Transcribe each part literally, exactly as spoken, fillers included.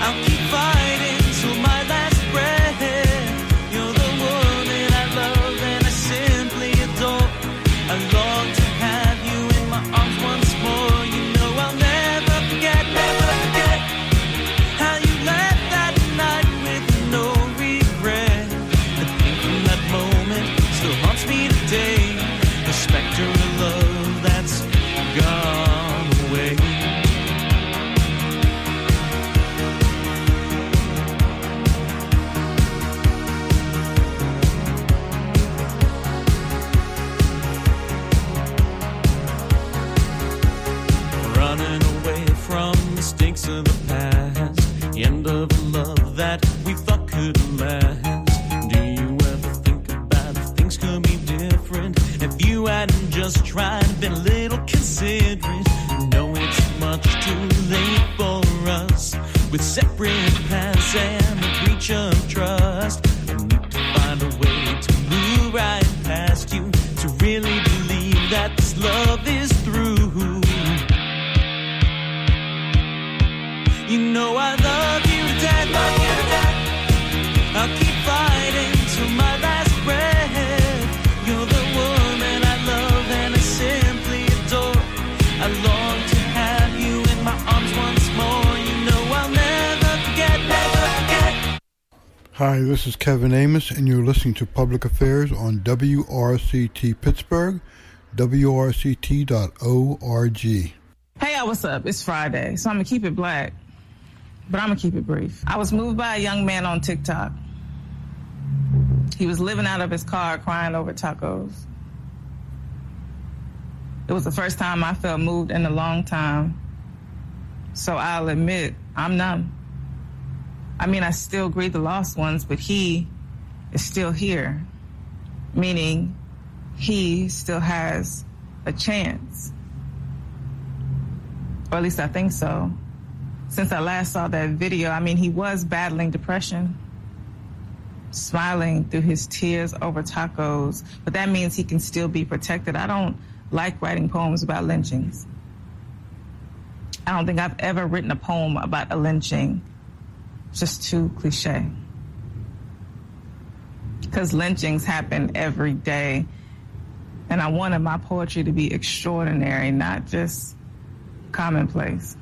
I'll keep fighting till my last breath. You're the woman I love and I simply adore. I long to have you in my arms once more. You know I'll never forget, never forget how you left that night with no regret. The pain from that moment still haunts me today. The specter of love that's gone away. Running away from mistakes of the past, the end of a love that we thought could last. Do you ever think about if things could be different? If you hadn't just tried, been a little considerate. No, it's much too late for us, with separate paths and a breach of trust. I need to find a way to move right past you, to really believe that this love is through. You know I love you to death, love you to death. I'll keep fighting till my last breath. You're the woman I love and I simply adore. I long to have you in my arms once more. You know I'll never forget, never forget. Hi, this is Kevin Amos, and you're listening to Public Affairs on W R C T Pittsburgh, W R C T dot org. Hey, y'all, what's up? It's Friday, so I'm going to keep it black, but I'm going to keep it brief. I was moved by a young man on TikTok. He was living out of his car crying over tacos. It was the first time I felt moved in a long time. So I'll admit, I'm numb. I mean, I still grieve the lost ones, but he is still here, meaning he still has a chance. Or at least I think so. Since I last saw that video, I mean, he was battling depression, smiling through his tears over tacos, but that means he can still be protected. I don't like writing poems about lynchings. I don't think I've ever written a poem about a lynching. It's just too cliche. Because lynchings happen every day, and I wanted my poetry to be extraordinary, not just commonplace.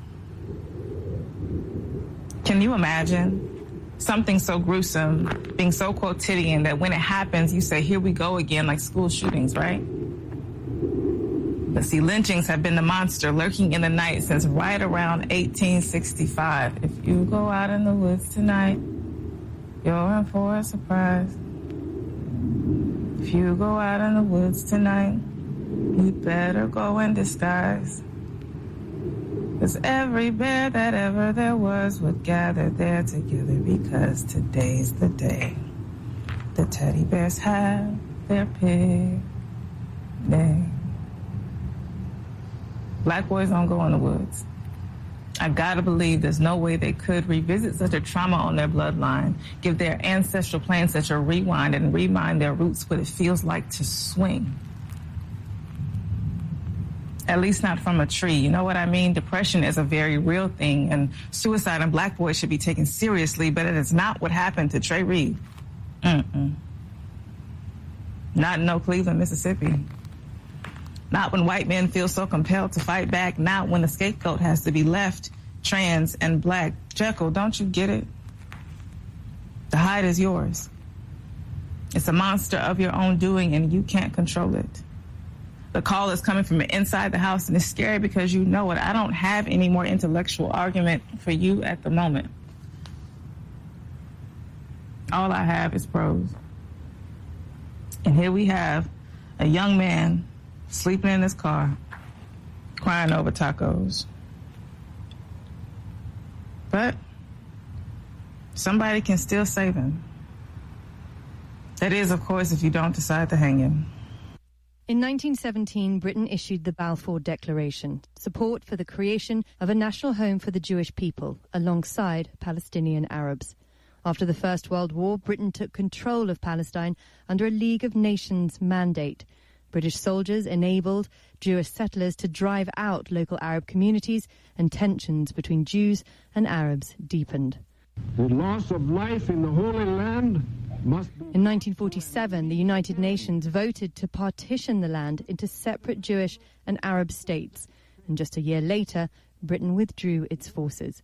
Can you imagine something so gruesome being so quotidian that when it happens, you say, here we go again, like school shootings, right? But see, lynchings have been the monster lurking in the night since right around eighteen sixty-five. If you go out in the woods tonight, you're in for a surprise. If you go out in the woods tonight, you better go in disguise. 'Cause every bear that ever there was would gather there together, because today's the day the teddy bears have their picnic. Black boys don't go in the woods. I gotta believe there's no way they could revisit such a trauma on their bloodline, give their ancestral plans such a rewind and remind their roots what it feels like to swing. At least not from a tree. You know what I mean? Depression is a very real thing, and suicide in black boys should be taken seriously, but it is not what happened to Trey Reed. Mm-mm. Not in no Cleveland, Mississippi. Not when white men feel so compelled to fight back. Not when the scapegoat has to be left trans and black. Jekyll, don't you get it? The hide is yours. It's a monster of your own doing, and you can't control it. The call is coming from inside the house, and it's scary because you know it. I don't have any more intellectual argument for you at the moment. All I have is prose. And here we have a young man sleeping in his car, crying over tacos. But somebody can still save him. That is, of course, if you don't decide to hang him. In nineteen seventeen, Britain issued the Balfour Declaration, support for the creation of a national home for the Jewish people, alongside Palestinian Arabs. After the First World War, Britain took control of Palestine under a League of Nations mandate. British soldiers enabled Jewish settlers to drive out local Arab communities, and tensions between Jews and Arabs deepened. The loss of life in the Holy Land must be... In nineteen forty-seven, the United Nations voted to partition the land into separate Jewish and Arab states. And just a year later, Britain withdrew its forces.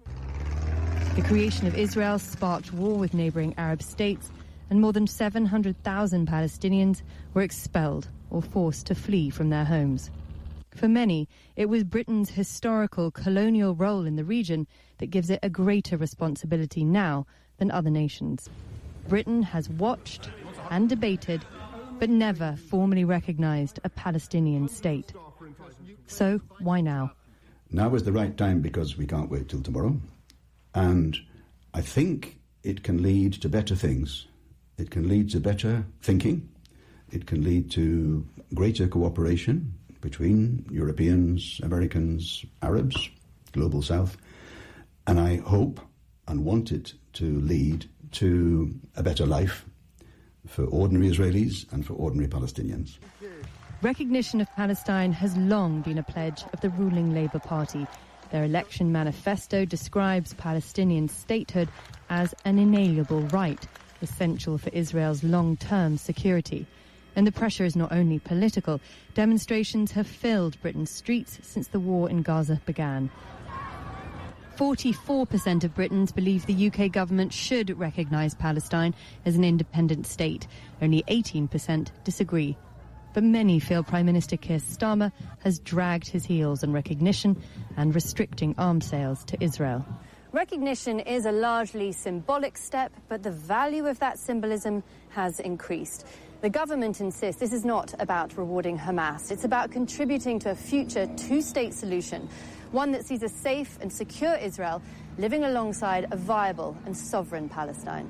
The creation of Israel sparked war with neighbouring Arab states, and more than seven hundred thousand Palestinians were expelled or forced to flee from their homes. For many, it was Britain's historical colonial role in the region that gives it a greater responsibility now than other nations. Britain has watched and debated, but never formally recognised a Palestinian state. So why now? Now is the right time because we can't wait till tomorrow. And I think it can lead to better things. It can lead to better thinking. It can lead to greater cooperation between Europeans, Americans, Arabs, Global South. And I hope and want it to lead to a better life for ordinary Israelis and for ordinary Palestinians. Recognition of Palestine has long been a pledge of the ruling Labour Party. Their election manifesto describes Palestinian statehood as an inalienable right, essential for Israel's long-term security. And the pressure is not only political. Demonstrations have filled Britain's streets since the war in Gaza began. forty-four percent of Britons believe the U K government should recognise Palestine as an independent state. Only eighteen percent disagree. But many feel Prime Minister Keir Starmer has dragged his heels on recognition and restricting arms sales to Israel. Recognition is a largely symbolic step, but the value of that symbolism has increased. The government insists this is not about rewarding Hamas. It's about contributing to a future two-state solution, one that sees a safe and secure Israel living alongside a viable and sovereign Palestine.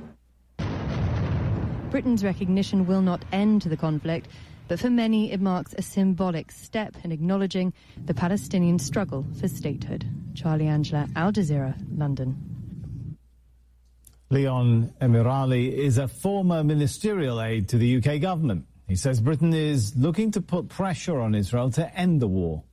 Britain's recognition will not end the conflict, but for many it marks a symbolic step in acknowledging the Palestinian struggle for statehood. Charlie Angela, Al Jazeera, London. Leon Emirali is a former ministerial aide to the U K government. He says Britain is looking to put pressure on Israel to end the war.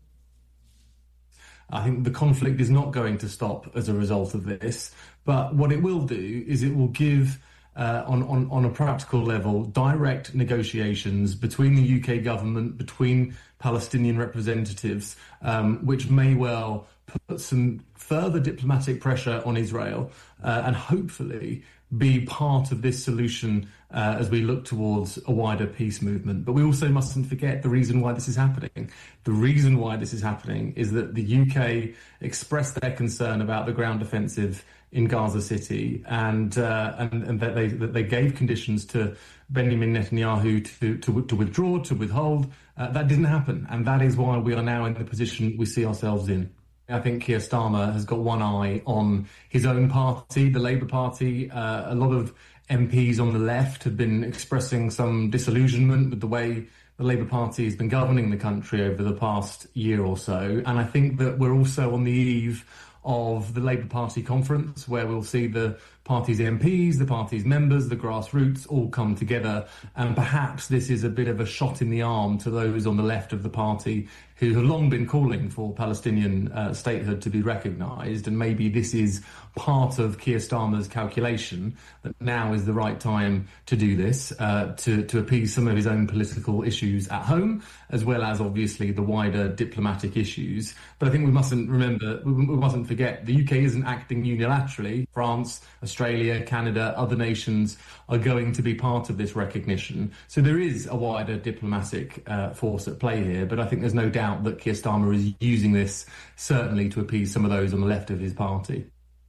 I think the conflict is not going to stop as a result of this, but what it will do is it will give, uh, on, on, on a practical level, direct negotiations between the U K government, between Palestinian representatives, um, which may well put some further diplomatic pressure on Israel uh, and hopefully be part of this solution uh, as we look towards a wider peace movement. But we also mustn't forget the reason why this is happening. The reason why this is happening is that the U K expressed their concern about the ground offensive in Gaza City and uh, and, and that, they, that they gave conditions to Benjamin Netanyahu to, to, to withdraw, to withhold. Uh, that didn't happen, and that is why we are now in the position we see ourselves in. I think Keir Starmer has got one eye on his own party, the Labour Party. Uh, a lot of M Ps on the left have been expressing some disillusionment with the way the Labour Party has been governing the country over the past year or so. And I think that we're also on the eve of the Labour Party conference, where we'll see the party's M Ps, the party's members, the grassroots all come together. And perhaps this is a bit of a shot in the arm to those on the left of the party who have long been calling for Palestinian uh, statehood to be recognised. And maybe this is part of Keir Starmer's calculation that now is the right time to do this, uh, to, to appease some of his own political issues at home, as well as obviously the wider diplomatic issues. But I think we mustn't remember, we, we mustn't forget, the U K isn't acting unilaterally. France, Australia, Canada, other nations are going to be part of this recognition. So there is a wider diplomatic uh, force at play here, but I think there's no doubt that Keir Starmer is using this certainly to appease some of those on the left of his party.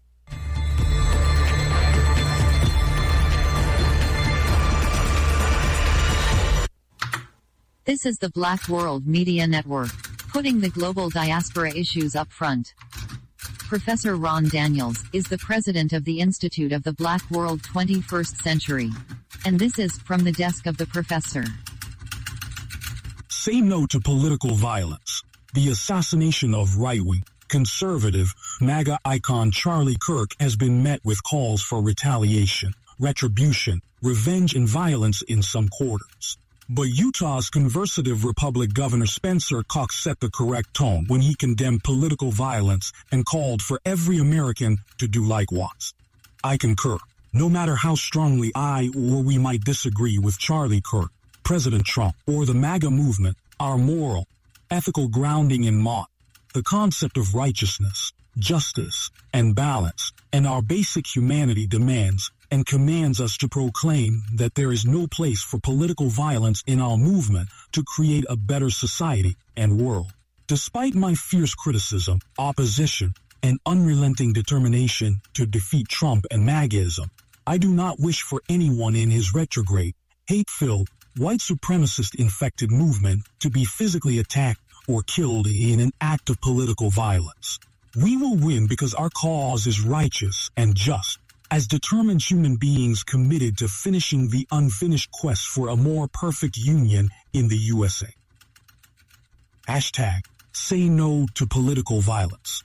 This is the Black World Media Network, putting the global diaspora issues up front. Professor Ron Daniels is the president of the Institute of the Black World twenty-first Century. And this is From the Desk of the Professor. Say no to political violence. The assassination of right-wing, conservative, MAGA icon Charlie Kirk has been met with calls for retaliation, retribution, revenge and violence in some quarters. But Utah's conservative Republican Governor Spencer Cox set the correct tone when he condemned political violence and called for every American to do likewise. I concur. No matter how strongly I or we might disagree with Charlie Kirk, President Trump, or the MAGA movement, our moral, ethical grounding in Mott, the concept of righteousness, justice, and balance, and our basic humanity demands and commands us to proclaim that there is no place for political violence in our movement to create a better society and world. Despite my fierce criticism, opposition, and unrelenting determination to defeat Trump and MAGAism, I do not wish for anyone in his retrograde, hate-filled, white supremacist-infected movement to be physically attacked or killed in an act of political violence. We will win because our cause is righteous and just, as determined human beings committed to finishing the unfinished quest for a more perfect union in the U S A. Hashtag say no to political violence.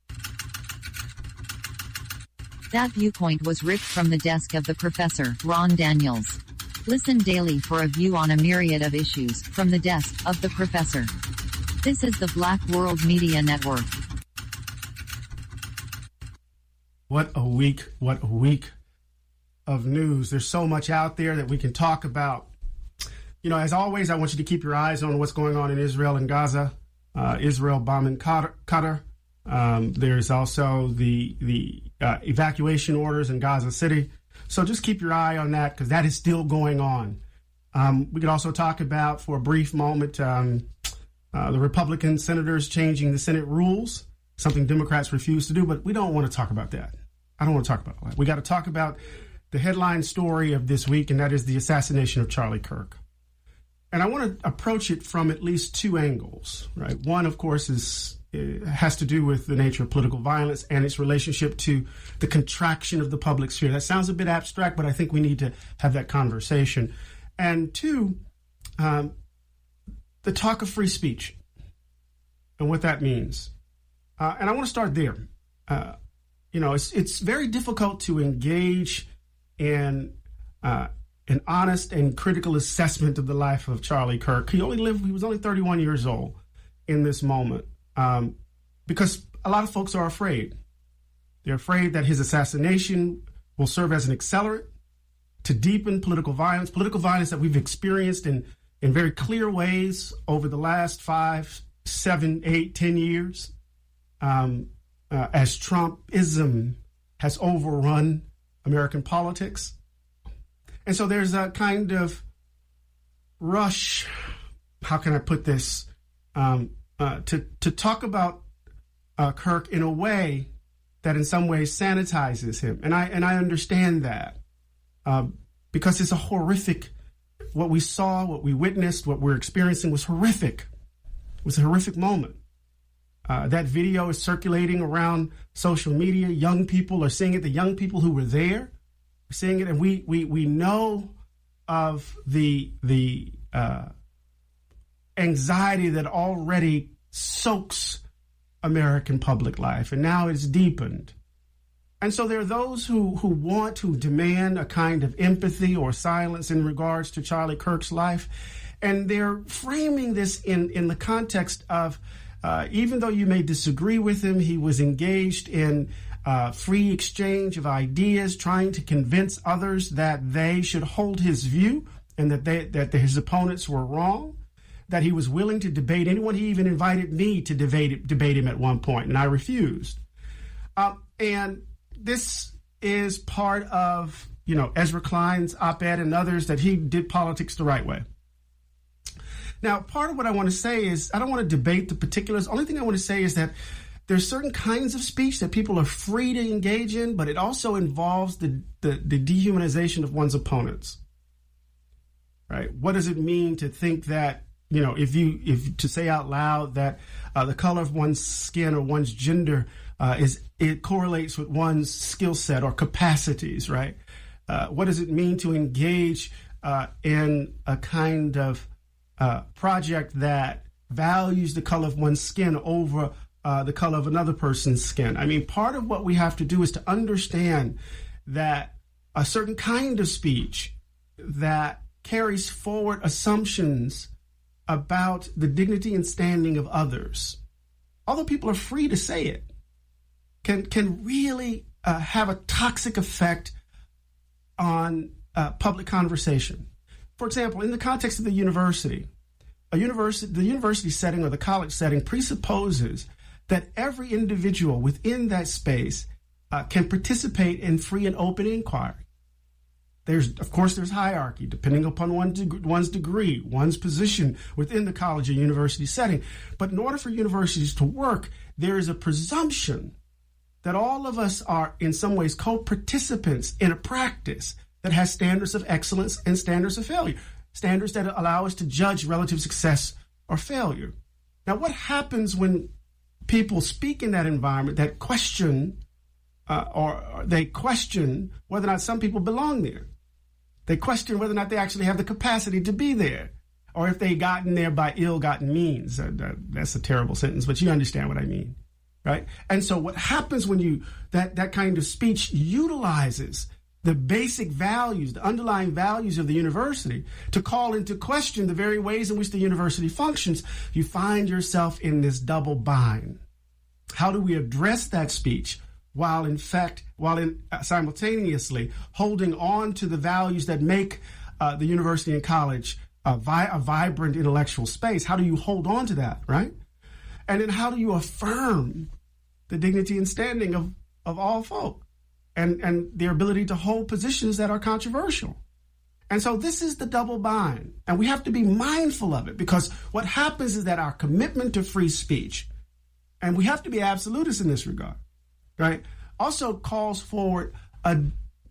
That viewpoint was ripped from the desk of the Professor Ron Daniels. Listen daily for a view on a myriad of issues from the desk of the Professor. This is the Black World Media Network. What a week, what a week of news. There's so much out there that we can talk about. You know, as always, I want you to keep your eyes on what's going on in Israel and Gaza. Uh, Israel bombing Qatar. Qatar. Um, there's also the the uh, evacuation orders in Gaza City. So just keep your eye on that because that is still going on. Um, we could also talk about, for a brief moment, um, uh, the Republican senators changing the Senate rules, something Democrats refuse to do, but we don't want to talk about that. I don't want to talk about that. We got to talk about the headline story of this week, and that is the assassination of Charlie Kirk. And I want to approach it from at least two angles, right? One, of course, is it has to do with the nature of political violence and its relationship to the contraction of the public sphere. That sounds a bit abstract, but I think we need to have that conversation. And two, um, the talk of free speech and what that means. Uh, and I want to start there. Uh, you know, it's it's very difficult to engage in uh, an honest and critical assessment of the life of Charlie Kirk. He only lived, he was only thirty-one years old in this moment um, because a lot of folks are afraid. They're afraid that his assassination will serve as an accelerant to deepen political violence, political violence that we've experienced in, in very clear ways over the last five, seven, eight, ten years. Um, uh, as Trumpism has overrun American politics. And so there's a kind of rush, how can I put this, um, uh, to, to talk about uh, Kirk in a way that in some ways sanitizes him. And I, and I understand that uh, because it's a horrific, what we saw, what we witnessed, what we're experiencing was horrific. It was a horrific moment. Uh, that video is circulating around social media. Young people are seeing it. The young people who were there are seeing it, and we we we know of the the uh, anxiety that already soaks American public life, and now it's deepened. And so there are those who who want to demand a kind of empathy or silence in regards to Charlie Kirk's life, and they're framing this in in the context of. Uh, even though you may disagree with him, he was engaged in uh, free exchange of ideas, trying to convince others that they should hold his view and that they, that his opponents were wrong, that he was willing to debate anyone. He even invited me to debate, debate him at one point, and I refused. Uh, and this is part of, you know, Ezra Klein's op-ed and others, that he did politics the right way. Now, part of what I want to say is I don't want to debate the particulars. The only thing I want to say is that there's certain kinds of speech that people are free to engage in, but it also involves the, the, the dehumanization of one's opponents. Right? What does it mean to think that, you know, if you if to say out loud that uh, the color of one's skin or one's gender uh, is it correlates with one's skill set or capacities, right? Uh, what does it mean to engage uh, in a kind of Uh, project that values the color of one's skin over uh, the color of another person's skin? I mean, part of what we have to do is to understand that a certain kind of speech that carries forward assumptions about the dignity and standing of others, although people are free to say it, can can really uh, have a toxic effect on uh, public conversation. For example, in the context of the university, a university, the university setting or the college setting presupposes that every individual within that space uh, can participate in free and open inquiry. There's, of course, there's hierarchy depending upon one deg- one's degree, one's position within the college or university setting. But in order for universities to work, there is a presumption that all of us are in some ways co-participants in a practice that has standards of excellence and standards of failure, standards that allow us to judge relative success or failure. Now, what happens when people speak in that environment that question uh, or, or they question whether or not some people belong there? They question whether or not they actually have the capacity to be there, or if they gotten there by ill-gotten means. Uh, that, that's a terrible sentence, but you understand what I mean, right? And so what happens when you that that kind of speech utilizes the basic values, the underlying values of the university to call into question the very ways in which the university functions, you find yourself in this double bind. How do we address that speech while in fact, while in, uh, simultaneously holding on to the values that make uh, the university and college a, vi- a vibrant intellectual space? How do you hold on to that, right? And then how do you affirm the dignity and standing of, of all folk and, and their ability to hold positions that are controversial? And so this is the double bind, and we have to be mindful of it, because what happens is that our commitment to free speech, and we have to be absolutists in this regard, right, also calls forward a,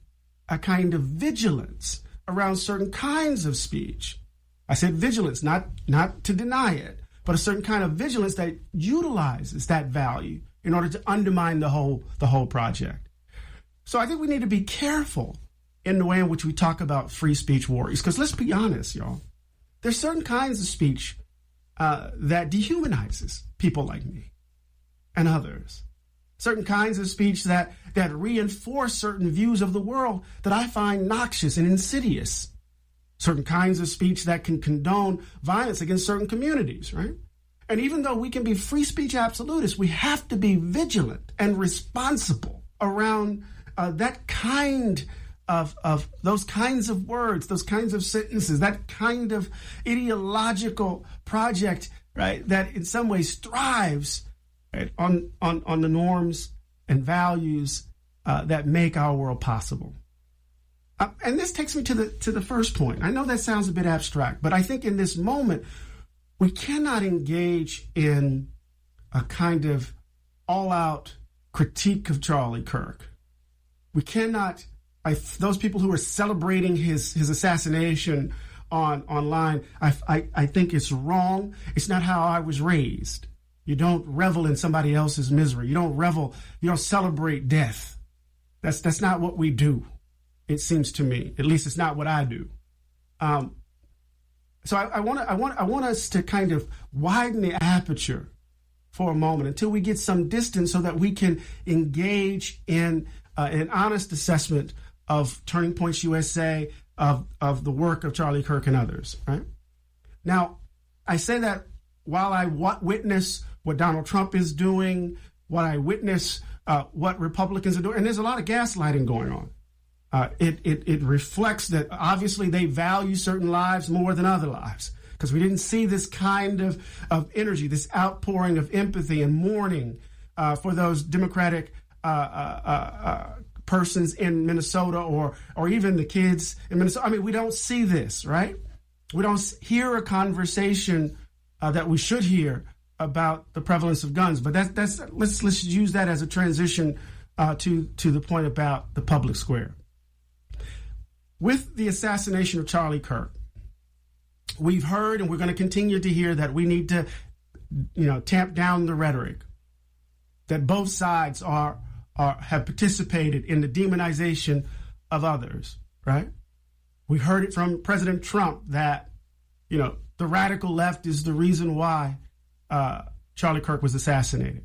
a kind of vigilance around certain kinds of speech. I said vigilance, not, not to deny it, but a certain kind of vigilance that utilizes that value in order to undermine the whole, the whole project. So I think we need to be careful in the way in which we talk about free speech warriors, because let's be honest, y'all, there's certain kinds of speech uh, that dehumanizes people like me and others. Certain kinds of speech that, that reinforce certain views of the world that I find noxious and insidious. Certain kinds of speech that can condone violence against certain communities, right? And even though we can be free speech absolutists, we have to be vigilant and responsible around uh, that kind of, of those kinds of words, those kinds of sentences, that kind of ideological project, right, that in some ways strives right, on, on, on the norms and values uh, that make our world possible. Uh, and this takes me to the to the first point. I know that sounds a bit abstract, but I think in this moment, we cannot engage in a kind of all-out critique of Charlie Kirk. We cannot, I, those people who are celebrating his, his assassination on online, I, I, I think it's wrong. It's not how I was raised. You don't revel in somebody else's misery. You don't revel, you don't celebrate death. That's that's not what we do. It seems to me, at least it's not what I do. Um, so I, I want I want I want us to kind of widen the aperture for a moment until we get some distance, so that we can engage in uh, an honest assessment of Turning Points U S A, of of the work of Charlie Kirk and others. Right now, I say that while I w- witness what Donald Trump is doing, what I witness uh, what Republicans are doing, and there's a lot of gaslighting going on. Uh, it, it it reflects that obviously they value certain lives more than other lives, because we didn't see this kind of, of energy, this outpouring of empathy and mourning uh, for those Democratic uh, uh, uh, persons in Minnesota, or or even the kids in Minnesota. I mean, we don't see this, right? We don't hear a conversation uh, that we should hear about the prevalence of guns. But that, that's let's let's use that as a transition uh, to to the point about the public square. With the assassination of Charlie Kirk, we've heard, and we're going to continue to hear, that we need to, you know, tamp down the rhetoric, that both sides are, are have participated in the demonization of others, right? We heard it from President Trump that, you know, the radical left is the reason why uh, Charlie Kirk was assassinated.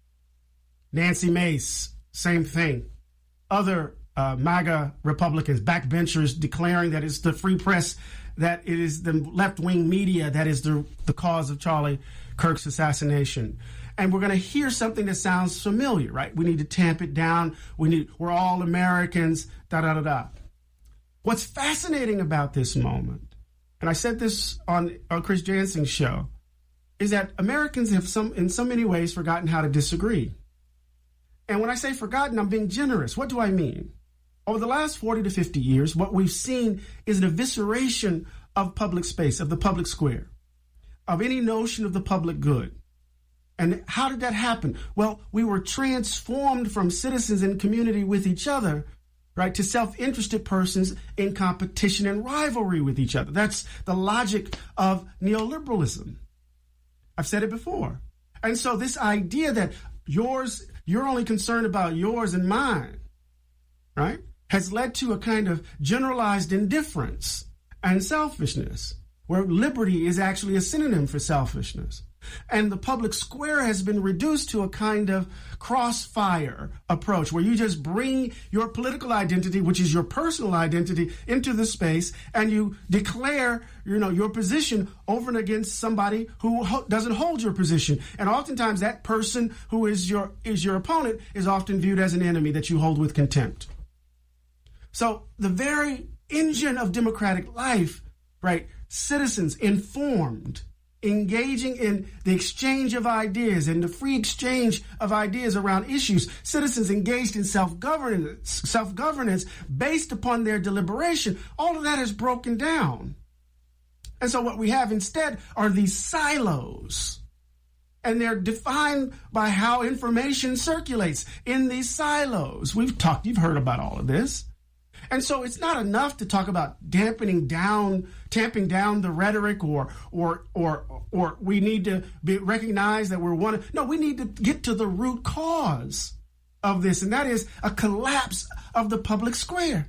Nancy Mace, same thing. Other Uh, MAGA Republicans, backbenchers, declaring that it's the free press, that it is the left-wing media that is the, the cause of Charlie Kirk's assassination. And we're going to hear something that sounds familiar, right? We need to tamp it down. We need, we're all Americans, da da da da. What's fascinating about this moment, and I said this on, on Chris Jansen's show, is that Americans have some, in so many ways, forgotten how to disagree. And when I say forgotten, I'm being generous. What do I mean? Over the last forty to fifty years, what we've seen is an evisceration of public space, of the public square, of any notion of the public good. And how did that happen? Well, we were transformed from citizens in community with each other, right, to self-interested persons in competition and rivalry with each other. That's the logic of neoliberalism. I've said it before. And so this idea that yours, you're only concerned about yours and mine, right, has led to a kind of generalized indifference and selfishness, where liberty is actually a synonym for selfishness. And the public square has been reduced to a kind of crossfire approach where you just bring your political identity, which is your personal identity, into the space, and you declare, you know, your position over and against somebody who ho- doesn't hold your position. And oftentimes that person who is your is your opponent is often viewed as an enemy that you hold with contempt. So the very engine of democratic life, right, citizens informed, engaging in the exchange of ideas and the free exchange of ideas around issues, citizens engaged in self-governance, self-governance based upon their deliberation, all of that is broken down. And so what we have instead are these silos, and they're defined by how information circulates in these silos. We've talked, you've heard about all of this. And so it's not enough to talk about dampening down, tamping down the rhetoric, or or or or we need to be, recognize that we're one. No, we need to get to the root cause of this, and that is a collapse of the public square.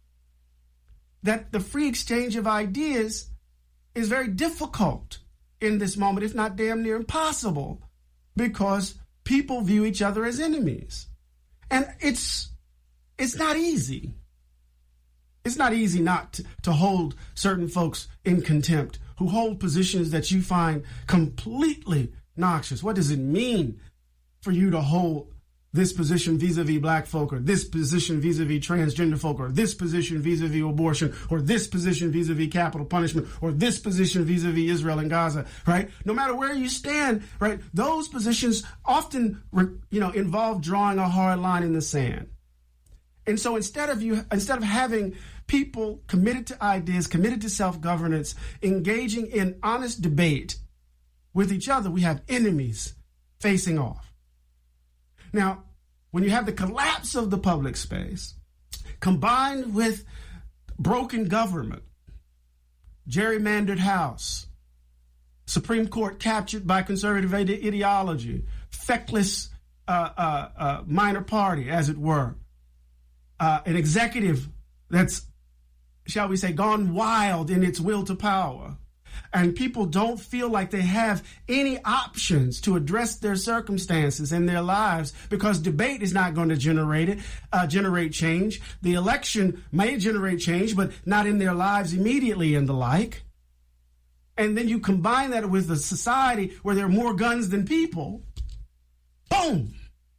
That the free exchange of ideas is very difficult in this moment, if not damn near impossible, because people view each other as enemies. And it's it's not easy. It's not easy not to, to hold certain folks in contempt who hold positions that you find completely noxious. What does it mean for you to hold this position vis-a-vis black folk, or this position vis-a-vis transgender folk, or this position vis-a-vis abortion, or this position vis-a-vis capital punishment, or this position vis-a-vis Israel and Gaza, right? No matter where you stand, right, those positions often, you know, involve drawing a hard line in the sand. And so instead of you, instead of having people committed to ideas, committed to self-governance, engaging in honest debate with each other, we have enemies facing off. Now, when you have the collapse of the public space, combined with broken government, gerrymandered House, Supreme Court captured by conservative ideology, feckless uh, uh, uh, minor party, as it were, uh, an executive that's, shall we say, gone wild in its will to power, and people don't feel like they have any options to address their circumstances in their lives because debate is not going to generate it, uh, generate change. The election may generate change, but not in their lives immediately and the like. And then you combine that with a society where there are more guns than people. Boom!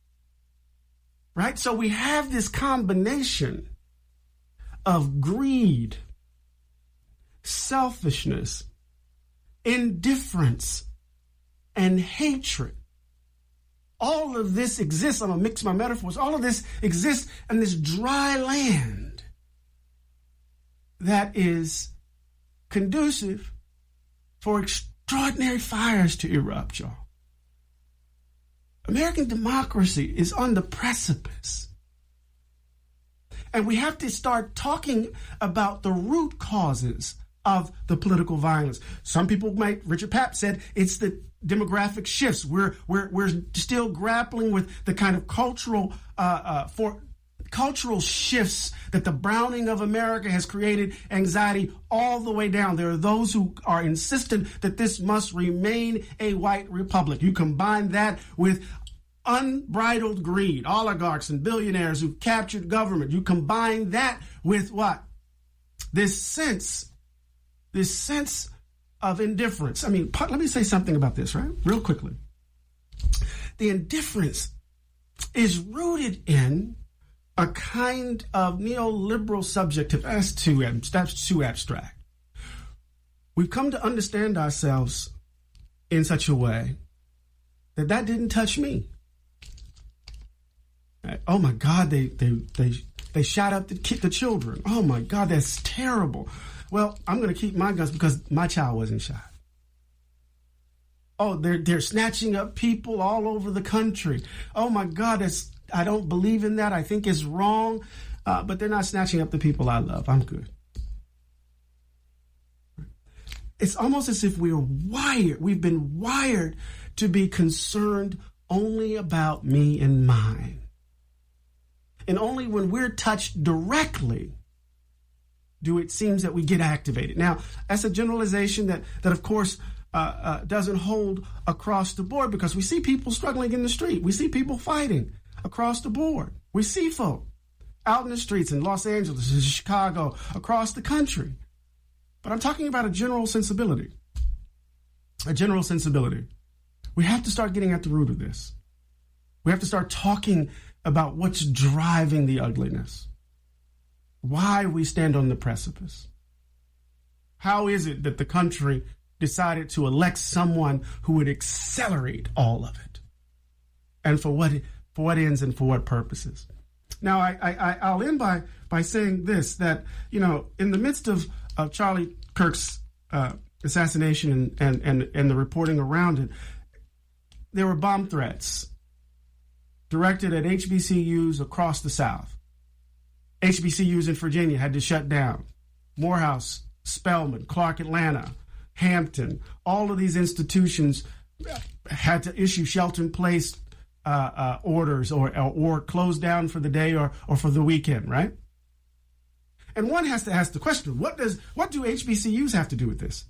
Right? So we have this combination of greed, selfishness, indifference, and hatred. All of this exists. I'm going to mix my metaphors. All of this exists in this dry land that is conducive for extraordinary fires to erupt, y'all. American democracy is on the precipice. And we have to start talking about the root causes of the political violence. Some people might, Richard Papp said, it's the demographic shifts. We're we're we're still grappling with the kind of cultural uh, uh, for cultural shifts that the browning of America has created anxiety all the way down. There are those who are insistent that this must remain a white republic. You combine that with unbridled greed, oligarchs and billionaires who've captured government. You combine that with what? This sense This sense of indifference. I mean, let me say something about this, right? Real quickly. The indifference is rooted in a kind of neoliberal subjective. That's too, that's too abstract. We've come to understand ourselves in such a way that that didn't touch me. Oh my God, they they they they shot up the the children. Oh my God, that's terrible. Well, I'm going to keep my guns because my child wasn't shot. Oh, they're they're snatching up people all over the country. Oh my God, that's, I don't believe in that. I think it's wrong. Uh, but they're not snatching up the people I love. I'm good. It's almost as if we're wired. We've been wired to be concerned only about me and mine. And only when we're touched directly do it seems that we get activated. Now, that's a generalization that, that of course, uh, uh, doesn't hold across the board, because we see people struggling in the street. We see people fighting across the board. We see folk out in the streets in Los Angeles, in Chicago, across the country. But I'm talking about a general sensibility. A general sensibility. We have to start getting at the root of this. We have to start talking about what's driving the ugliness. Why we stand on the precipice. How is it that the country decided to elect someone who would accelerate all of it? And for what for what ends and for what purposes? Now, I, I, I'll end by, by saying this, that, you know, in the midst of, of Charlie Kirk's uh, assassination and, and, and, and the reporting around it, there were bomb threats directed at H B C Us across the South. H B C Us in Virginia had to shut down. Morehouse, Spelman, Clark Atlanta, Hampton, all of these institutions had to issue shelter-in-place uh, uh, orders or, or or close down for the day or, or for the weekend, right? And one has to ask the question, what does what do H B C Us have to do with this?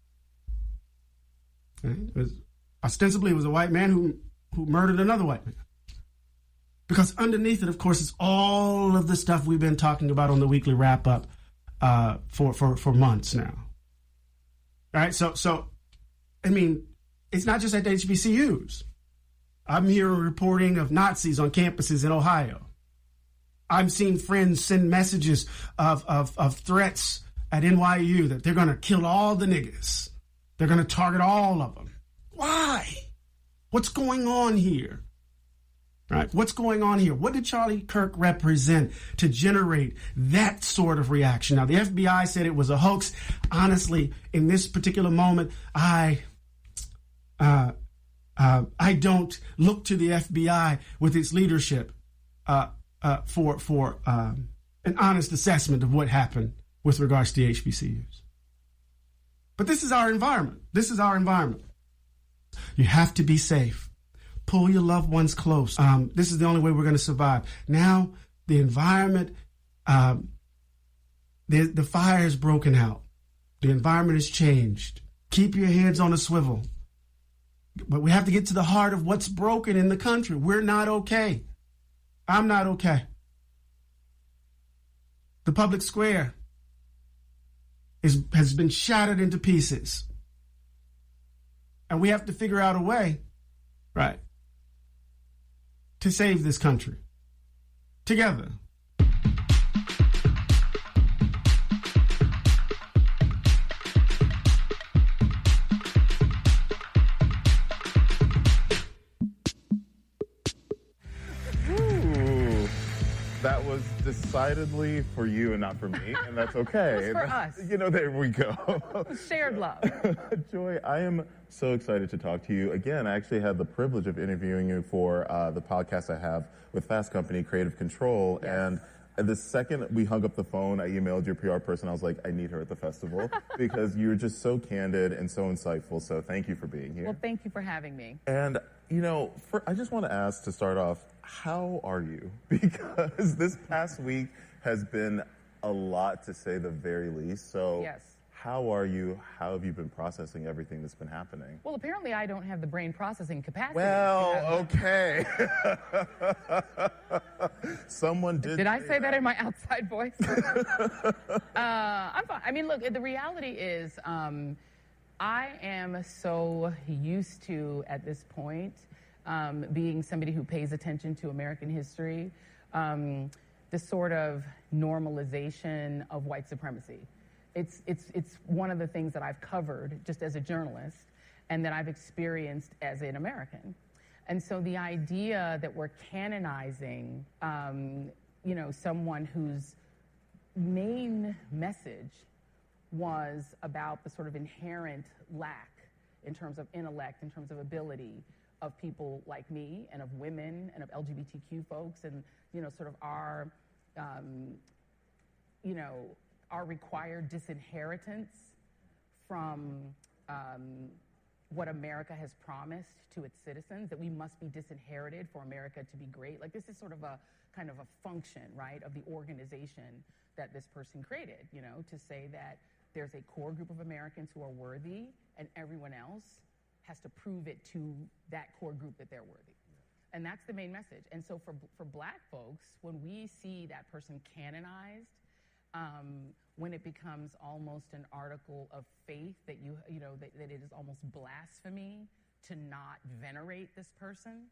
Okay. It was, ostensibly, it was a white man who, who murdered another white man. Because underneath it, of course, is all of the stuff we've been talking about on the weekly wrap-up uh, for, for, for months now. All right, so, so, I mean, it's not just at H B C Us. I'm hearing reporting of Nazis on campuses in Ohio. I'm seeing friends send messages of, of, of threats at N Y U that they're going to kill all the niggas. They're going to target all of them. Why? What's going on here? Right? What's going on here? What did Charlie Kirk represent to generate that sort of reaction? Now, the F B I said it was a hoax. Honestly, in this particular moment, I, uh, uh, I don't look to the F B I with its leadership uh, uh, for for um, an honest assessment of what happened with regards to the H B C Us. But this is our environment. This is our environment. You have to be safe. Pull your loved ones close. Um, this is the only way we're going to survive. Now, the environment, um, the, the fire is broken out. The environment has changed. Keep your heads on a swivel. But we have to get to the heart of what's broken in the country. We're not okay. I'm not okay. The public square is, has been shattered into pieces. And we have to figure out a way, right, to save this country together. Ooh, that was decidedly for you and not for me, and that's okay. It was for us. You know, there we go. Shared love. Joy, I am so excited to talk to you. Again, I actually had the privilege of interviewing you for uh, the podcast I have with Fast Company, Creative Control. Yes. And the second we hung up the phone, I emailed your P R person. I was like, I need her at the festival because you're just so candid and so insightful. So thank you for being here. Well, thank you for having me. And, you know, for, I just want to ask to start off, how are you? Because this past week has been a lot, to say the very least. So yes. How are you? How have you been processing everything that's been happening? Well, apparently I don't have the brain processing capacity. Well, okay. Someone did. Did I say that, that in my outside voice? uh, I'm fine. I mean, look, the reality is um, I am so used to, at this point, um, being somebody who pays attention to American history, um, the sort of normalization of white supremacy. It's, it's, it's one of the things that I've covered just as a journalist and that I've experienced as an American. And so the idea that we're canonizing, um, you know, someone whose main message was about the sort of inherent lack in terms of intellect, in terms of ability of people like me and of women and of L G B T Q folks and, you know, sort of our, um, you know, our required disinheritance from um, what America has promised to its citizens, that we must be disinherited for America to be great. Like, this is sort of a kind of a function, right, of the organization that this person created, you know, to say that there's a core group of Americans who are worthy and everyone else has to prove it to that core group that they're worthy. And that's the main message. And so for, for black folks, when we see that person canonized, um, when it becomes almost an article of faith that you, you know, that, that it is almost blasphemy to not venerate this person.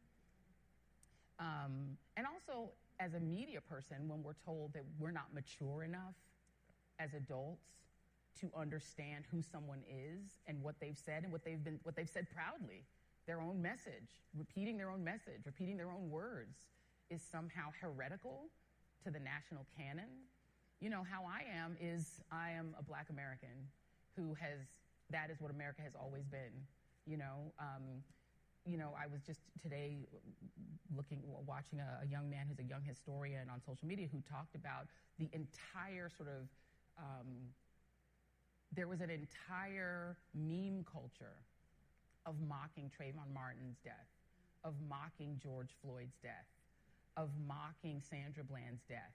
Um, and also as a media person, when we're told that we're not mature enough as adults to understand who someone is and what they've said and what they've been, what they've said proudly, their own message, repeating their own message, repeating their own words is somehow heretical to the national canon. You know, how I am is I am a black American who has, that is what America has always been, you know. Um, you know, I was just today looking, watching a, a young man who's a young historian on social media who talked about the entire sort of, um, there was an entire meme culture of mocking Trayvon Martin's death, of mocking George Floyd's death, of mocking Sandra Bland's death.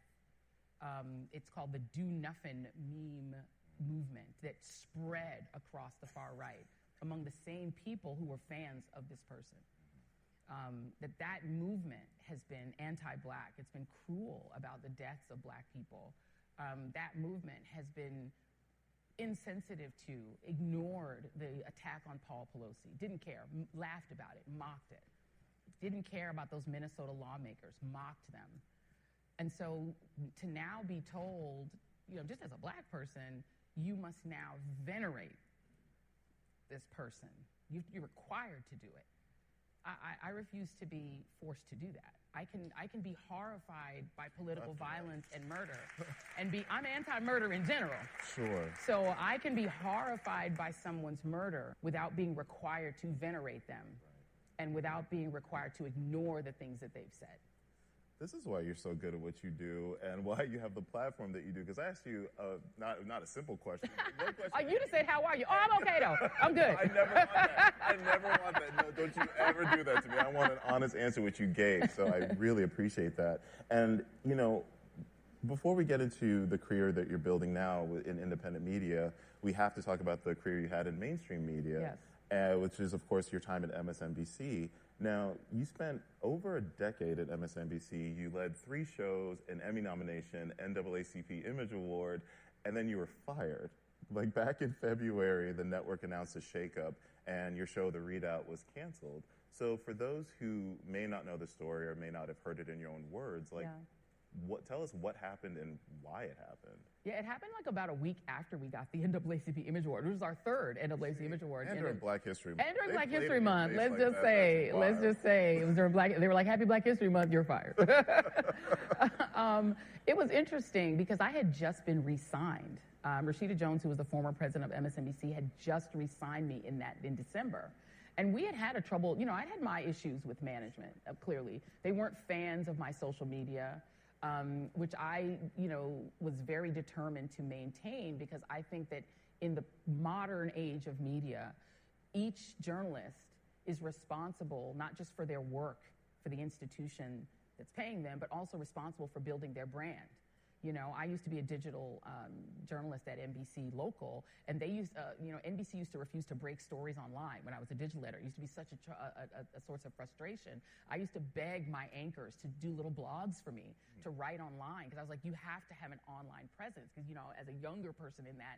Um, it's called the Do Nuffin meme movement that spread across the far right among the same people who were fans of this person. Um, that that movement has been anti-black. It's been cruel about the deaths of black people. Um, that movement has been insensitive to, ignored the attack on Paul Pelosi, didn't care, m- laughed about it, mocked it, didn't care about those Minnesota lawmakers, mocked them. And so to now be told, you know, just as a black person, you must now venerate this person. You, you're required to do it. I, I, I refuse to be forced to do that. I can I can be horrified by political That's violence right. and murder, and be I'm anti-murder in general. Sure. So I can be horrified by someone's murder without being required to venerate them, right. and without being required to ignore the things that they've said. This is why you're so good at what you do and why you have the platform that you do. Because I asked you uh, not not a simple question. But one question oh, you just said, how are you? Oh, I'm okay, though. I'm good. I never want that. I never want that. No, don't you ever do that to me. I want an honest answer, which you gave. So I really appreciate that. And, you know, before we get into the career that you're building now in independent media, we have to talk about the career you had in mainstream media, yes. uh, which is, of course, your time at M S N B C. Now, you spent over a decade at M S N B C. You led three shows, an Emmy nomination, N double A C P Image Award, and then you were fired. Like back in February, the network announced a shakeup, and your show, The Readout, was canceled. So for those who may not know the story or may not have heard it in your own words, like, yeah. what? Tell us what happened and why it happened. Yeah, it happened like about a week after we got the N double A C P Image Award, which was our third N double A C P Image Award. And during Black History Month. And during Black History Month. Let's just say, let's just say, it was during Black, they were like, Happy Black History Month, you're fired. um, it was interesting because I had just been re-signed. Um, Rashida Jones, who was the former president of M S N B C, had just re-signed me in that, in December. And we had had a trouble, you know, I had my issues with management, uh, clearly. They weren't fans of my social media. Um, which I, you know, was very determined to maintain because I think that in the modern age of media, each journalist is responsible not just for their work for the institution that's paying them, but also responsible for building their brand. You know, I used to be a digital um, journalist at N B C Local, and they used, uh, you know, N B C used to refuse to break stories online when I was a digital editor. It used to be such a, a, a, a source of frustration. I used to beg my anchors to do little blogs for me, mm-hmm. to write online, because I was like, you have to have an online presence, because, you know, as a younger person in that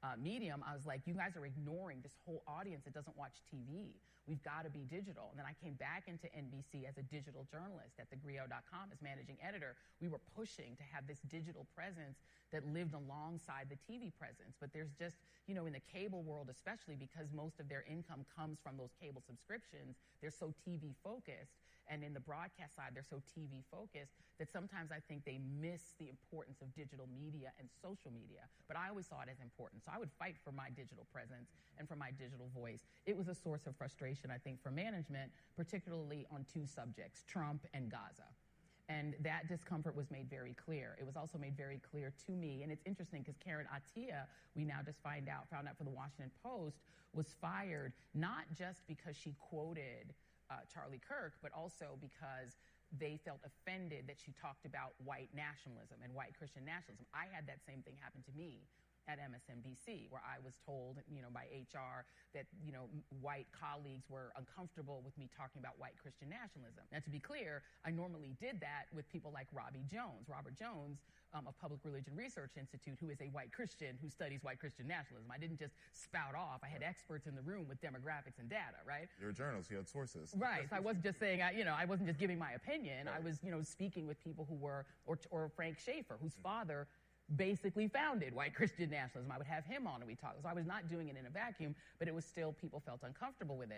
uh, medium, I was like, you guys are ignoring this whole audience that doesn't watch T V. We've got to be digital. And then I came back into N B C as a digital journalist at the griot dot com as managing editor. We were pushing to have this digital presence that lived alongside the T V presence. But there's just, you know, in the cable world especially, because most of their income comes from those cable subscriptions, they're so T V focused. And in the broadcast side, they're so T V focused that sometimes I think they miss the importance of digital media and social media. But I always saw it as important. So I would fight for my digital presence and for my digital voice. It was a source of frustration, I think, for management, particularly on two subjects, Trump and Gaza. And that discomfort was made very clear. It was also made very clear to me. And it's interesting because Karen Attiah, we now just find out, found out for the Washington Post, was fired not just because she quoted uh, Charlie Kirk, but also because they felt offended that she talked about white nationalism and white Christian nationalism. I had that same thing happen to me at M S N B C, where I was told, you know, by H R that, you know, white colleagues were uncomfortable with me talking about white Christian nationalism. Now, to be clear, I normally did that with people like Robbie Jones, Robert Jones um, of Public Religion Research Institute, who is a white Christian who studies white Christian nationalism. I didn't just spout off. I had right. experts in the room with demographics and data, right? You're a journalist. You had sources. Right. So I wasn't just saying, I, you know, I wasn't just giving my opinion. Right. I was, you know, speaking with people who were, or, or Frank Schaeffer, whose mm-hmm. father basically founded white Christian nationalism. I would have him on and we talked. So I was not doing it in a vacuum, but it was still, people felt uncomfortable with it.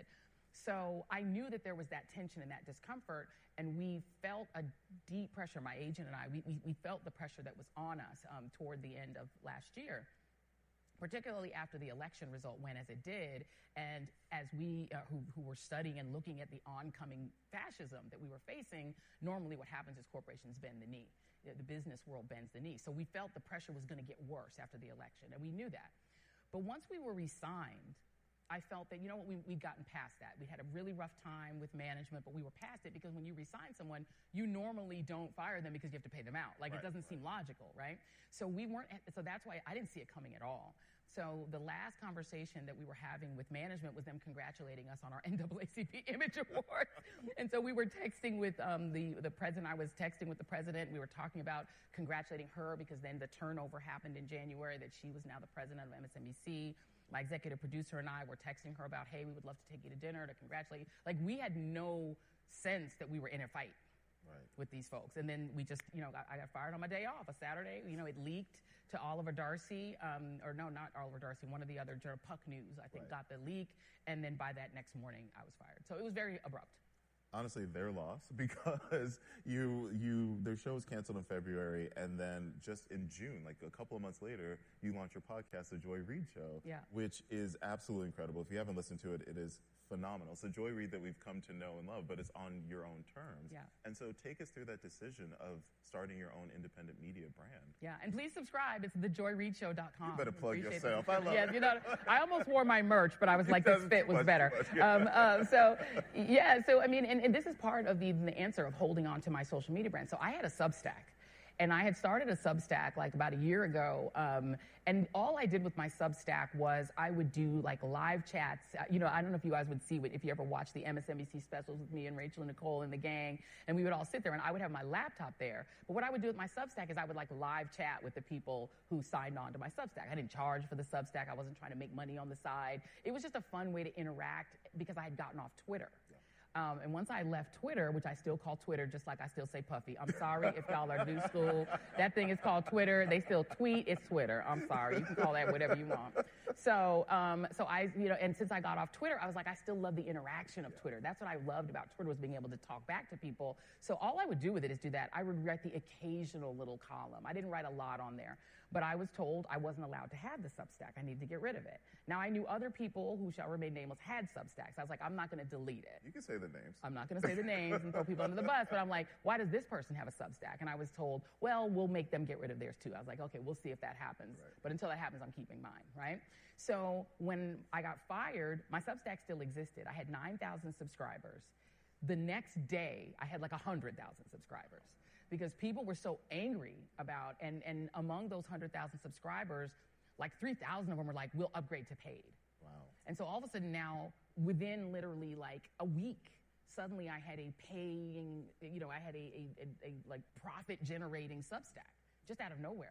So I knew that there was that tension and that discomfort, and we felt a deep pressure, my agent and I, we, we, we felt the pressure that was on us um, toward the end of last year, particularly after the election result went as it did, and as we uh, who, who were studying and looking at the oncoming fascism that we were facing, normally what happens is corporations bend the knee. The business world bends the knee. So we felt the pressure was going to get worse after the election, and we knew that. But once we were resigned, I felt that, you know what, we, we'd gotten past that. We had a really rough time with management, but we were past it because when you resign someone, you normally don't fire them because you have to pay them out. Like, right, it doesn't right. seem logical, right? So we weren't, so that's why I didn't see it coming at all. So the last conversation that we were having with management was them congratulating us on our N double A C P Image Award. And so we were texting with um, the, the president. I was texting with the president. We were talking about congratulating her because then the turnover happened in January, that she was now the president of M S N B C. My executive producer and I were texting her about, hey, we would love to take you to dinner to congratulate you. Like, we had no sense that we were in a fight. Right. With these folks. And then we just, you know, I got fired on my day off, a Saturday. You know, it leaked to Oliver Darcy, um, or no, not Oliver Darcy, one of the other journal, Puck News, I think, right. got the leak. And then by that next morning, I was fired. So it was very abrupt. Honestly, their loss, because you, you, their show was canceled in February, and then just in June, like a couple of months later, you launched your podcast, The Joy Reid Show, yeah. which is absolutely incredible. If you haven't listened to it, it is phenomenal. It's the Joy Reid that we've come to know and love, but it's on your own terms. Yeah. And so take us through that decision of starting your own independent media brand. Yeah, and please subscribe. It's the joy reid show dot com. You better plug Appreciate yourself. I love yeah, it. You know, I almost wore my merch, but I was like, this fit was better. Much, yeah. um, uh, so, yeah, so, I mean, and, and this is part of the, the answer of holding on to my social media brand. So I had a Substack. And I had started a Substack like about a year ago. Um, and all I did with my Substack was I would do like live chats. Uh, you know, I don't know if you guys would see it, if you ever watched the M S N B C specials with me and Rachel and Nicole and the gang. And we would all sit there and I would have my laptop there. But what I would do with my Substack is I would like live chat with the people who signed on to my Substack. I didn't charge for the Substack. I wasn't trying to make money on the side. It was just a fun way to interact because I had gotten off Twitter. Yeah. Um, and once I left Twitter, which I still call Twitter, just like I still say Puffy. I'm sorry if y'all are new school. That thing is called Twitter. They still tweet. It's Twitter. I'm sorry. You can call that whatever you want. So, um, so I, you know, and since I got off Twitter, I was like, I still love the interaction of Twitter. That's what I loved about Twitter, was being able to talk back to people. So all I would do with it is do that. I would write the occasional little column. I didn't write a lot on there, but I was told I wasn't allowed to have the Substack. I needed to get rid of it. Now, I knew other people who shall remain nameless had Substacks. I was like, I'm not going to delete it. You can say the names. I'm not going to say the names and throw people under the bus, but I'm like, why does this person have a Substack? And I was told, well, we'll make them get rid of theirs too. I was like, okay, we'll see if that happens. Right. But until that happens, I'm keeping mine, right? So when I got fired, my Substack still existed. I had nine thousand subscribers. The next day, I had like one hundred thousand subscribers because people were so angry about, and, and among those one hundred thousand subscribers, like three thousand of them were like, we'll upgrade to paid. Wow. And so all of a sudden now, within literally like a week, suddenly I had a paying, you know, I had a, a, a, a like profit generating Substack just out of nowhere.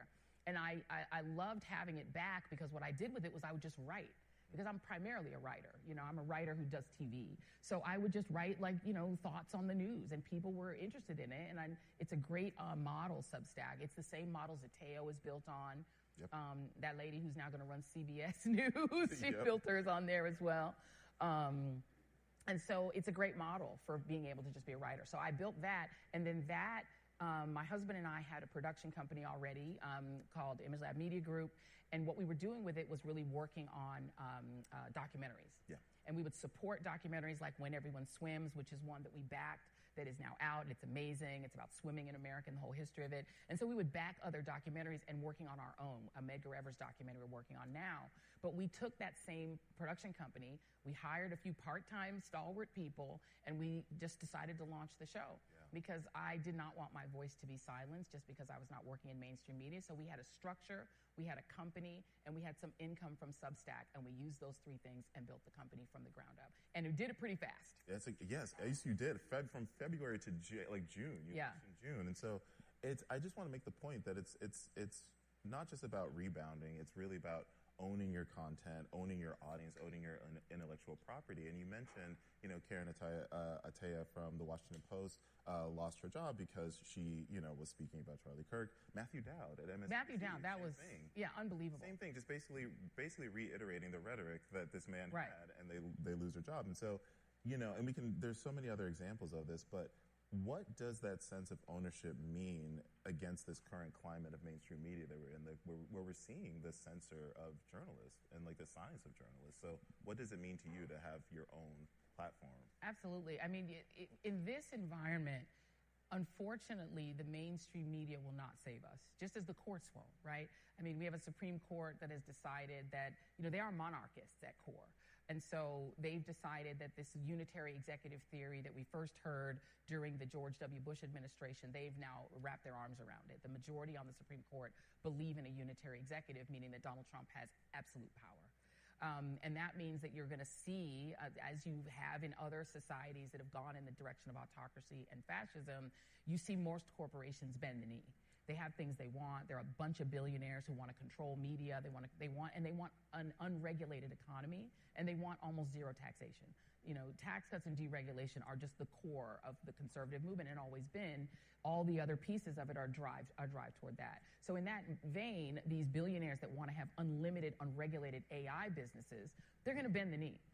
And I, I, I loved having it back because what I did with it was I would just write. Because I'm primarily a writer. You know, I'm a writer who does T V. So I would just write, like, you know, thoughts on the news, and people were interested in it. And I, it's a great uh, model, Substack. It's the same models that Teo is built on. Yep. Um, that lady who's now going to run C B S News, she yep. built hers on there as well. Um, and so it's a great model for being able to just be a writer. So I built that, and then that, Um, my husband and I had a production company already um, called Image Lab Media Group, and what we were doing with it was really working on um, uh, documentaries. Yeah. And we would support documentaries like When Everyone Swims, which is one that we backed that is now out, and it's amazing. It's about swimming in America and the whole history of it. And so we would back other documentaries and working on our own. A Medgar Evers documentary we're working on now. But we took that same production company, we hired a few part-time stalwart people, and we just decided to launch the show. Yeah. Because I did not want my voice to be silenced just because I was not working in mainstream media. So we had a structure, we had a company, and we had some income from Substack, and we used those three things and built the company from the ground up. And we did it pretty fast. Yes, like, yes, at least you did. Fed from February to J- like June. You yeah. In June, and so it's. I just want to make the point that it's it's it's not just about rebounding. It's really about owning your content, owning your audience, owning your intellectual property. And you mentioned, you know, Karen Ataya, uh, Ataya from the Washington Post uh, lost her job because she, you know, was speaking about Charlie Kirk. Matthew Dowd at M S N B C. Matthew Dowd, that was, thing. yeah, unbelievable. Same thing, just basically basically reiterating the rhetoric that this man right. had, and they they lose their job. And so, you know, and we can, there's so many other examples of this, but what does that sense of ownership mean against this current climate of mainstream media that we're in, the, where, where we're seeing the censor of journalists and like the science of journalists? So what does it mean to you to have your own platform? Absolutely. I mean, it, it, in this environment, unfortunately, the mainstream media will not save us, just as the courts won't, right? I mean, we have a Supreme Court that has decided that, you know, they are monarchists at core. And so they've decided that this unitary executive theory that we first heard during the George W. Bush administration, they've now wrapped their arms around it. The majority on the Supreme Court believe in a unitary executive, meaning that Donald Trump has absolute power. Um, and that means that you're going to see, uh, as you have in other societies that have gone in the direction of autocracy and fascism, you see most corporations bend the knee. They have things they want. There are a bunch of billionaires who want to control media. They want to, they want, and they want an unregulated economy, and they want almost zero taxation. You know, tax cuts and deregulation are just the core of the conservative movement and always been. All the other pieces of it are drive, are drive toward that. So in that vein, these billionaires that want to have unlimited, unregulated A I businesses, they're going to bend the knee.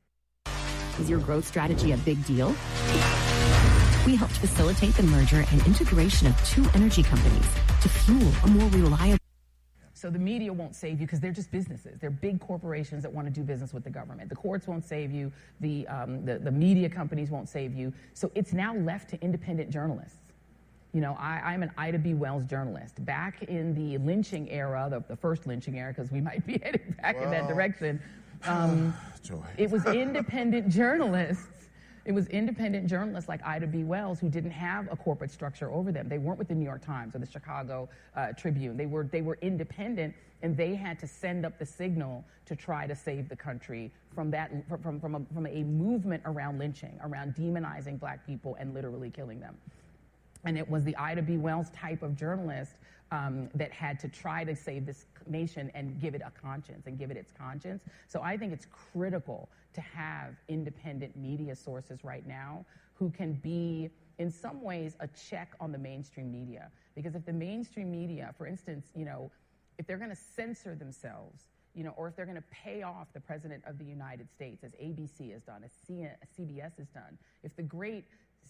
Is your growth strategy a big deal? We helped facilitate the merger and integration of two energy companies to fuel a more reliable. So the media won't save you because they're just businesses. They're big corporations that want to do business with the government. The courts won't save you. The, um, the, the media companies won't save you. So it's now left to independent journalists. You know, I, I'm an Ida B. Wells journalist. Back in the lynching era, the, the first lynching era, because we might be heading back well, in that direction, um, it was independent journalists. It was independent journalists like Ida B. Wells who didn't have a corporate structure over them. They weren't with the New York Times or the Chicago uh, Tribune. They were they were independent, and they had to send up the signal to try to save the country from that from from a, from a movement around lynching, around demonizing black people and literally killing them. And it was the Ida B. Wells type of journalist um, that had to try to save this nation and give it a conscience and give it its conscience. So I think it's critical to have independent media sources right now who can be, in some ways, a check on the mainstream media. Because if the mainstream media, for instance, you know, if they're going to censor themselves, you know, or if they're going to pay off the President of the United States, as A B C has done, as C B S has done, if the great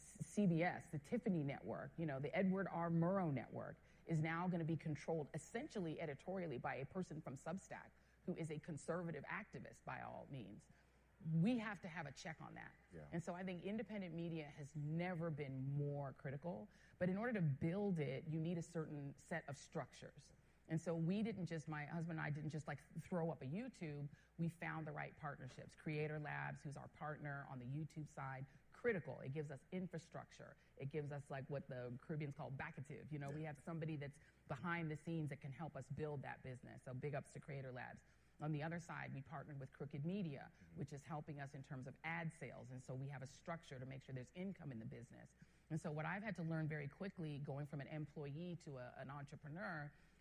C B S, the Tiffany Network, you know, the Edward R. Murrow Network is now going to be controlled essentially editorially by a person from Substack who is a conservative activist by all means. We have to have a check on that. Yeah. And so I think independent media has never been more critical. But in order to build it, you need a certain set of structures. And so we didn't just, my husband and I didn't just like throw up a YouTube. We found the right partnerships. Creator Labs, who's our partner on the YouTube side, critical. It gives us infrastructure. It gives us like what the Caribbeans call backative. You know, yeah. We have somebody that's behind the scenes that can help us build that business. So big ups to Creator Labs. On the other side, we partnered with Crooked Media, which is helping us in terms of ad sales. And so we have a structure to make sure there's income in the business. And so what I've had to learn very quickly, going from an employee to a, an entrepreneur,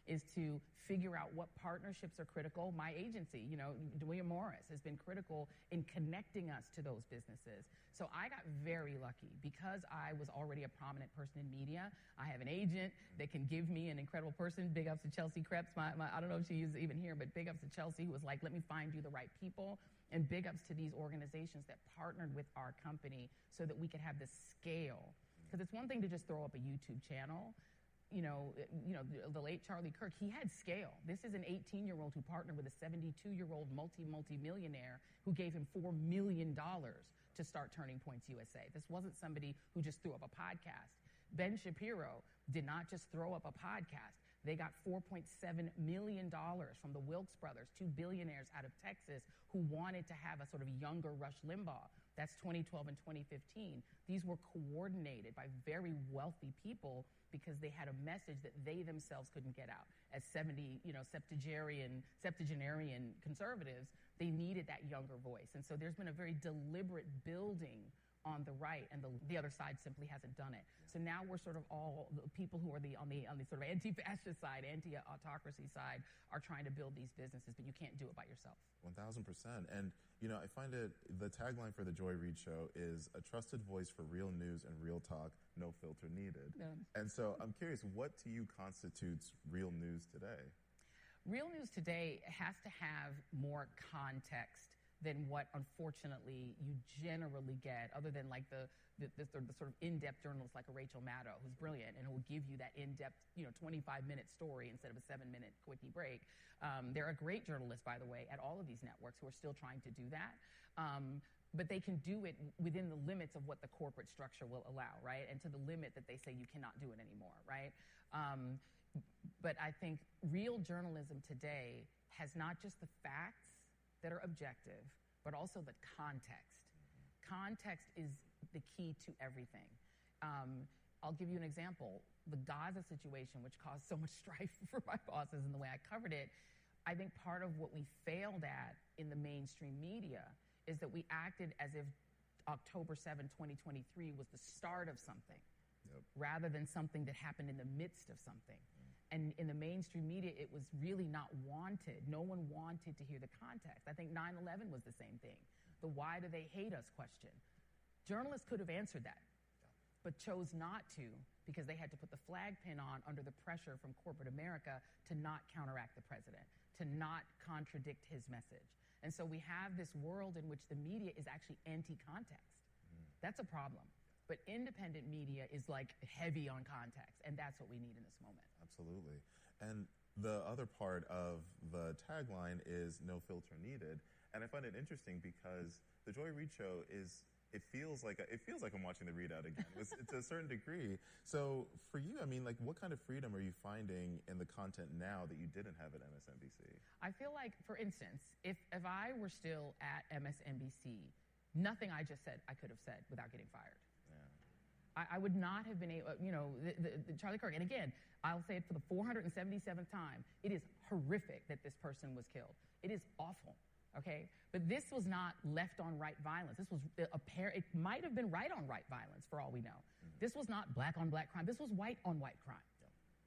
is to figure out what partnerships are critical. My agency, you know, William Morris, has been critical in connecting us to those businesses. So I got very lucky because I was already a prominent person in media. I have an agent that can give me an incredible person. Big ups to Chelsea Krebs. My, my, I don't know if she's even here, but big ups to Chelsea, who was like, let me find you the right people. And big ups to these organizations that partnered with our company so that we could have the scale. Because it's one thing to just throw up a YouTube channel. You know, you know, the, the late Charlie Kirk, he had scale. This is an eighteen-year-old who partnered with a seventy-two-year-old multi, multi-millionaire who gave him four million dollars to start Turning Points U S A. This wasn't somebody who just threw up a podcast. Ben Shapiro did not just throw up a podcast. They got four point seven million dollars from the Wilkes brothers, two billionaires out of Texas who wanted to have a sort of younger Rush Limbaugh. That's twenty twelve and twenty fifteen. These were coordinated by very wealthy people because they had a message that they themselves couldn't get out. As seventy, you know, septuagenarian, septuagenarian conservatives, they needed that younger voice. And so there's been a very deliberate building on the right, and the, the other side simply hasn't done it. Yeah. So now we're sort of all the people who are the on the on the sort of anti-fascist side, anti-autocracy side, are trying to build these businesses, but you can't do it by yourself. One thousand percent. And you know, I find it the tagline for the Joy Reid Show is a trusted voice for real news and real talk, no filter needed. Yeah. And so I'm curious, what to you constitutes real news today? Real news today has to have more context than what, unfortunately, you generally get, other than like the the, the, the sort of in-depth journalists like a Rachel Maddow, who's brilliant and who will give you that in-depth, you know, twenty-five minute story instead of a seven minute quickie break. Um, there are great journalists, by the way, at all of these networks who are still trying to do that. Um, but they can do it within the limits of what the corporate structure will allow, right? And to the limit that they say you cannot do it anymore, right? Um, but I think real journalism today has not just the facts that are objective, but also the context. Mm-hmm. Context is the key to everything. Um, I'll give you an example. The Gaza situation, which caused so much strife for my bosses in the way I covered it, I think part of what we failed at in the mainstream media is that we acted as if October seventh, twenty twenty-three was the start of something, yep, rather than something that happened in the midst of something. Mm. And in the mainstream media, it was really not wanted. No one wanted to hear the context. I think nine eleven was the same thing. The why do they hate us question. Journalists could have answered that, but chose not to because they had to put the flag pin on under the pressure from corporate America to not counteract the president, to not contradict his message. And so we have this world in which the media is actually anti-context. Mm. That's a problem. But independent media is like heavy on context, and that's what we need in this moment. Absolutely. And the other part of the tagline is no filter needed. And I find it interesting because the Joy Reid Show is, it feels like a, it feels like I'm watching the readout again to a certain degree. So for you, I mean, like, what kind of freedom are you finding in the content now that you didn't have at M S N B C? I feel like, for instance, if, if I were still at M S N B C, nothing I just said I could have said without getting fired. Yeah. I, I would not have been able, you know, the, the, the Charlie Kirk. And again, I'll say it for the four hundred seventy-seventh time. It is horrific that this person was killed. It is awful. Okay, but this was not left on right violence. This was a pair. It might have been right on right violence for all we know. Mm-hmm. This was not black on black crime. This was white on white crime. Yeah.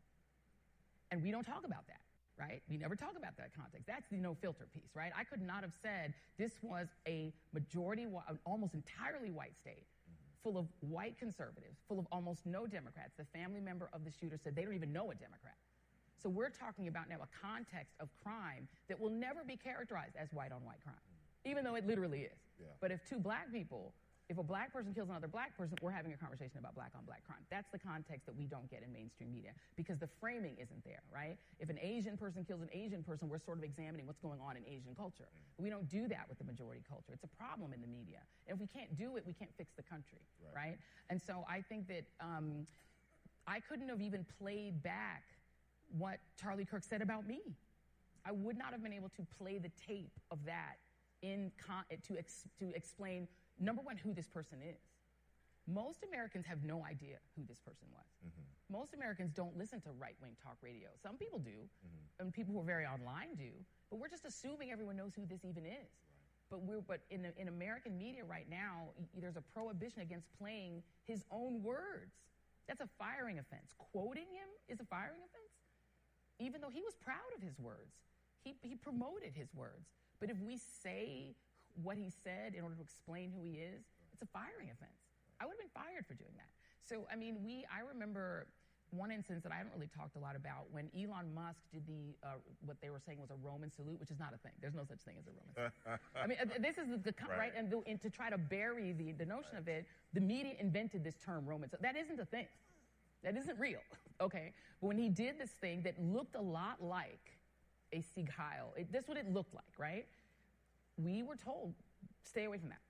And we don't talk about that, right? We never talk about that context. That's the no filter piece, right? I could not have said this was a majority, an almost entirely white state, mm-hmm, full of white conservatives, full of almost no Democrats. The family member of the shooter said they don't even know a Democrat. So we're talking about now a context of crime that will never be characterized as white-on-white crime, even though it literally is. Yeah. But if two black people, if a black person kills another black person, we're having a conversation about black-on-black crime. That's the context that we don't get in mainstream media because the framing isn't there, right? If an Asian person kills an Asian person, we're sort of examining what's going on in Asian culture. Mm. We don't do that with the majority culture. It's a problem in the media. And if we can't do it, we can't fix the country, right? right? And so I think that um, I couldn't have even played back what Charlie Kirk said about me. I would not have been able to play the tape of that in con- to ex- to explain, number one, who this person is. Most Americans have no idea who this person was. Mm-hmm. Most Americans don't listen to right-wing talk radio. Some people do, mm-hmm, and people who are very online do, but we're just assuming everyone knows who this even is. Right. But we're but in, in American media right now, there's a prohibition against playing his own words. That's a firing offense. Quoting him is a firing offense. even though he was proud of his words. He, he promoted his words. But if we say what he said in order to explain who he is, it's a firing offense. I would have been fired for doing that. So, I mean, we, I remember one instance that I haven't really talked a lot about when Elon Musk did the, uh, what they were saying was a Roman salute, which is not a thing. There's no such thing as a Roman salute. I mean, this is the, the right. right? And, the, and to try to bury the, the notion right. of it, the media invented this term Roman salute. That isn't a thing. That isn't real, okay? But when he did this thing that looked a lot like a Sieg Heil, it, that's what it looked like, right? We were told, stay away from that.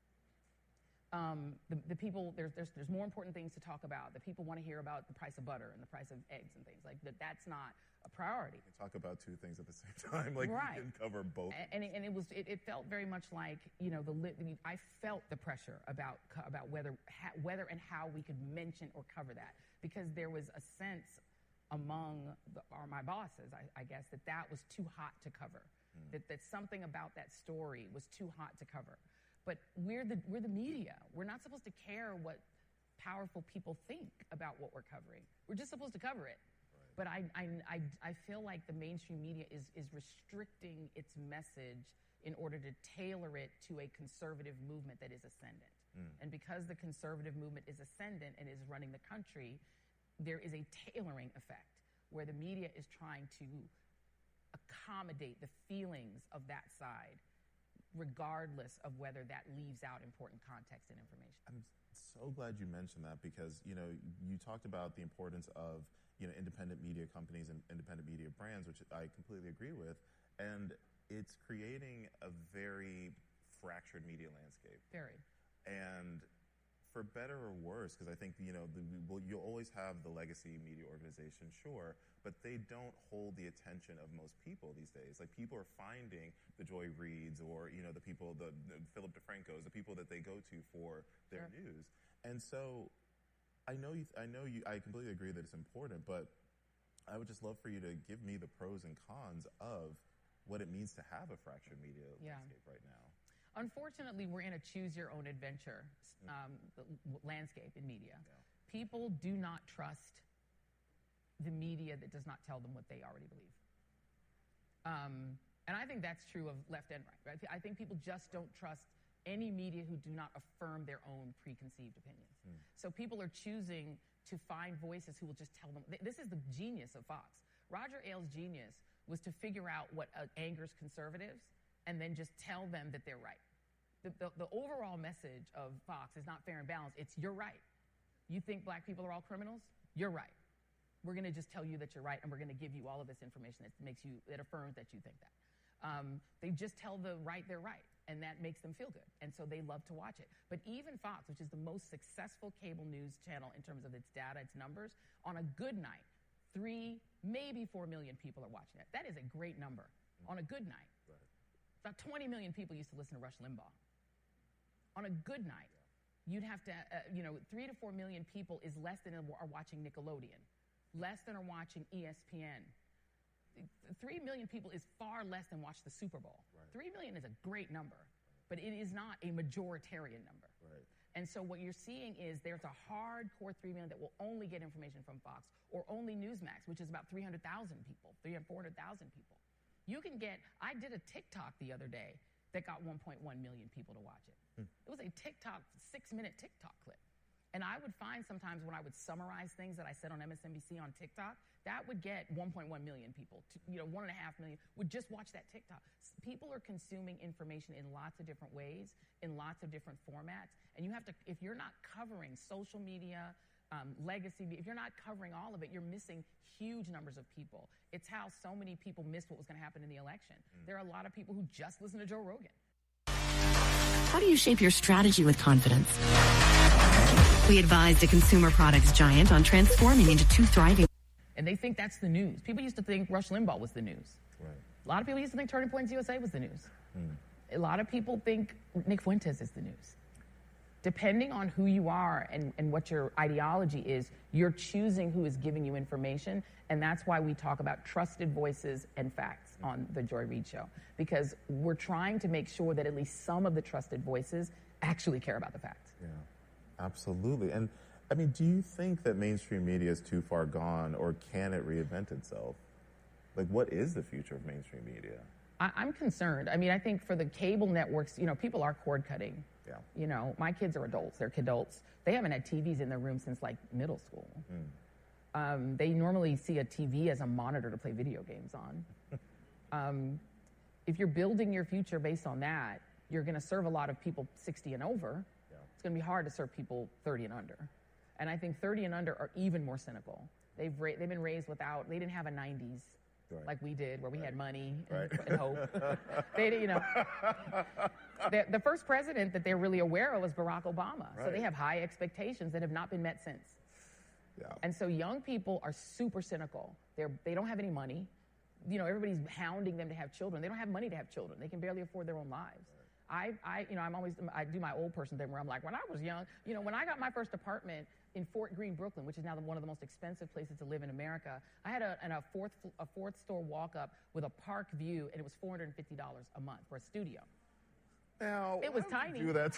Um, the, the people, there's, there's, there's more important things to talk about. The people want to hear about the price of butter and the price of eggs and things. Like, that. That's not a priority. You can talk about two things at the same time. Like, right. you can cover both. And, and, it, and it was, it, it felt very much like, you know, the I felt the pressure about, about whether, ha, whether and how we could mention or cover that. Because there was a sense among the, or my bosses, I, I guess, that that was too hot to cover. Mm. That, that something about that story was too hot to cover. But we're the, we're the media. We're not supposed to care what powerful people think about what we're covering. We're just supposed to cover it. Right. But I, I, I, I feel like the mainstream media is, is restricting its message in order to tailor it to a conservative movement that is ascendant. Mm. And because the conservative movement is ascendant and is running the country, there is a tailoring effect where the media is trying to accommodate the feelings of that side, regardless of whether that leaves out important context and information. I'm so glad you mentioned that because, you know, you talked about the importance of, you know, independent media companies and independent media brands, which I completely agree with. And it's creating a very fractured media landscape. Very. And for better or worse, because I think, you know, the, well, you'll always have the legacy media organization, sure, but they don't hold the attention of most people these days. Like, people are finding the Joy Reids or, you know, the people, the, the Philip DeFrancos, the people that they go to for their sure. news. And so I know you, I know you, I completely agree that it's important, but I would just love for you to give me the pros and cons of what it means to have a fractured media yeah. landscape right now. Unfortunately, we're in a choose-your-own-adventure um, landscape in media. Yeah. People do not trust the media that does not tell them what they already believe. Um, and I think that's true of left and right, right. I think people just don't trust any media who do not affirm their own preconceived opinions. Mm. So people are choosing to find voices who will just tell them. This is the genius of Fox. Roger Ailes' genius was to figure out what uh, angers conservatives and then just tell them that they're right. The, the, the overall message of Fox is not fair and balanced. It's, you're right. You think black people are all criminals? You're right. We're going to just tell you that you're right, and we're going to give you all of this information that makes you, that affirms that you think that. Um, they just tell the right they're right, and that makes them feel good, and so they love to watch it. But even Fox, which is the most successful cable news channel in terms of its data, its numbers, on a good night, three, maybe four million people are watching it. That is a great number on a good night. Right. About twenty million people used to listen to Rush Limbaugh. On a good night, you'd have to, uh, you know, three to four million people is less than are watching Nickelodeon, less than are watching E S P N. Three million people is far less than watch the Super Bowl. Right. Three million is a great number, but it is not a majoritarian number. Right. And so what you're seeing is there's a hardcore three million that will only get information from Fox or only Newsmax, which is about three hundred thousand people, three hundred, four hundred thousand people. You can get, I did a TikTok the other day that got one point one million people to watch it. Hmm. It was a TikTok, six-minute TikTok clip. And I would find sometimes when I would summarize things that I said on M S N B C on TikTok, that would get one point one million people, to, you know, one and a half million would just watch that TikTok. People are consuming information in lots of different ways, in lots of different formats. And you have to, if you're not covering social media, um, legacy, if you're not covering all of it, you're missing huge numbers of people. It's how so many people missed what was going to happen in the election. Mm. There are a lot of people who just listen to Joe Rogan. How do you shape your strategy with confidence? We advised a consumer products giant on transforming into two thriving. And they think that's the news. People used to think Rush Limbaugh was the news. Right. A lot of people used to think Turning Points U S A was the news. Mm. A lot of people think Nick Fuentes is the news. Depending on who you are and, and what your ideology is, you're choosing who is giving you information. And that's why we talk about trusted voices and facts on the Joy Reid Show. Because we're trying to make sure that at least some of the trusted voices actually care about the facts. Yeah, absolutely. And I mean, do you think that mainstream media is too far gone, or can it reinvent itself? Like, what is the future of mainstream media? I, I'm concerned. I mean, I think for the cable networks, you know, people are cord cutting. Yeah. You know, my kids are adults. They're kidults. They haven't had T Vs in their room since, like, middle school. Mm. Um, they normally see a T V as a monitor to play video games on. um, if you're building your future based on that, you're going to serve a lot of people sixty and over. Yeah. It's going to be hard to serve people thirty and under. And I think thirty and under are even more cynical. They've ra- they've been raised without, they didn't have a nineties right. like we did, where we right. had money and, right. and hope. they, you know, the, the first president that they're really aware of was Barack Obama. Right. So they have high expectations that have not been met since. Yeah. And so young people are super cynical. They're, they don't have any money. You know, everybody's hounding them to have children. They don't have money to have children. They can barely afford their own lives. I, I, you know, I'm always, I do my old person thing where I'm like, when I was young, you know, when I got my first apartment in Fort Greene, Brooklyn, which is now the, one of the most expensive places to live in America, I had a, and a fourth, a fourth store walk up with a park view, and it was four hundred fifty dollars a month for a studio. Now, it was tiny. Do that.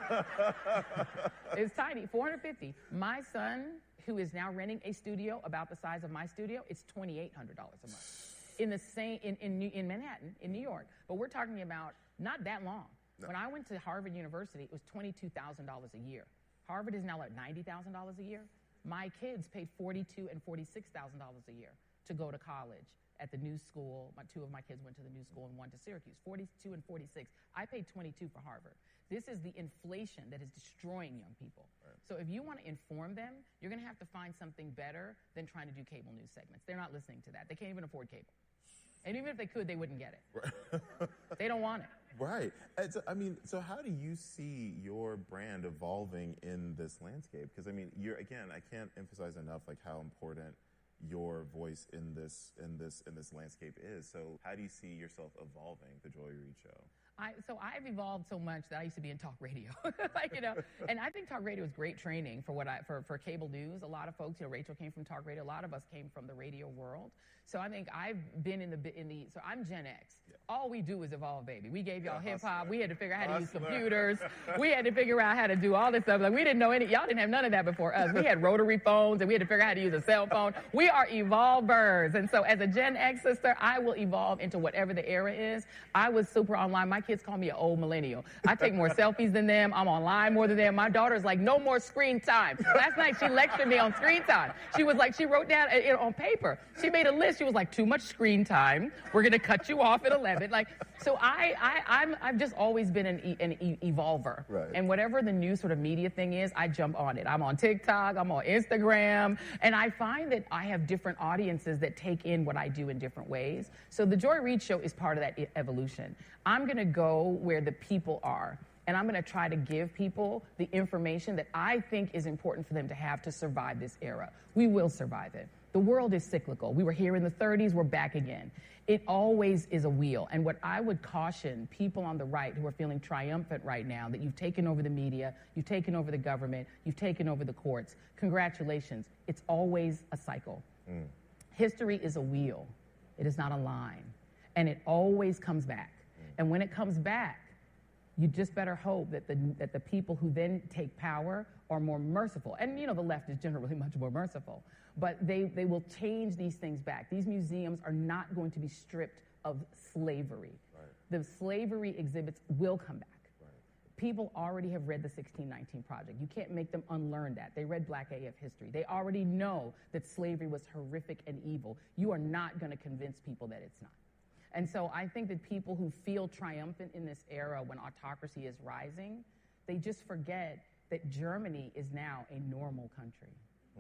It was tiny, four hundred fifty. My son, who is now renting a studio about the size of my studio, it's twenty-eight hundred dollars a month. In the same, in, in, in Manhattan, in New York. But we're talking about not that long. No. When I went to Harvard University, it was twenty-two thousand dollars a year. Harvard is now like ninety thousand dollars a year. My kids paid forty-two thousand dollars and forty-six thousand dollars a year to go to college at the new school. My, two of my kids went to the new school and one to Syracuse. forty-two and forty-six. I paid twenty-two for Harvard. This is the inflation that is destroying young people. Right. So if you want to inform them, you're going to have to find something better than trying to do cable news segments. They're not listening to that. They can't even afford cable. And even if they could, they wouldn't get it. Right. They don't want it. Right. And so, I mean, so how do you see your brand evolving in this landscape? Because, I mean, you're, again, I can't emphasize enough, like, how important your voice in this in this in this landscape is. So how do you see yourself evolving the Joy Reid Show? I, so I've evolved so much that I used to be in talk radio, like, you know, and I think talk radio is great training for what I, for, for cable news. A lot of folks, you know, Rachel came from talk radio. A lot of us came from the radio world. So I think I've been in the, in the, so I'm Gen X. Yeah. All we do is evolve, baby. We gave y'all yeah, hip hop. We had to figure out how to hustler. use computers. We had to figure out how to do all this stuff. Like, we didn't know any, y'all didn't have none of that before us. We had rotary phones and we had to figure out how to use a cell phone. We are evolvers. And so as a Gen X sister, I will evolve into whatever the era is. I was super online. My kids call me an old millennial. I take more selfies than them. I'm online more than them. My daughter's like, no more screen time. Last night she lectured me on screen time. She was like, she wrote down it on paper. She made a list. She was like, too much screen time. We're going to cut you off at eleven. Like, so I, I, I'm, I've just always been an, e, an e, evolver. Right. And whatever the new sort of media thing is, I jump on it. I'm on TikTok. I'm on Instagram. And I find that I have different audiences that take in what I do in different ways. So the Joy Reid Show is part of that e- evolution. I'm going to go where the people are. And I'm going to try to give people the information that I think is important for them to have to survive this era. We will survive it. The world is cyclical. We were here in the thirties. We're back again. It always is a wheel. And what I would caution people on the right who are feeling triumphant right now, that you've taken over the media, you've taken over the government, you've taken over the courts, congratulations. It's always a cycle. Mm. History is a wheel. It is not a line. And it always comes back. Mm. And when it comes back, you just better hope that the that the people who then take power are more merciful. And, you know, the left is generally much more merciful. But they, they will change these things back. These museums are not going to be stripped of slavery. Right. The slavery exhibits will come back. Right. People already have read the sixteen nineteen Project. You can't make them unlearn that. They read Black A F history. They already know that slavery was horrific and evil. You are not going to convince people that it's not. And so I think that people who feel triumphant in this era when autocracy is rising, they just forget that Germany is now a normal country. Mm.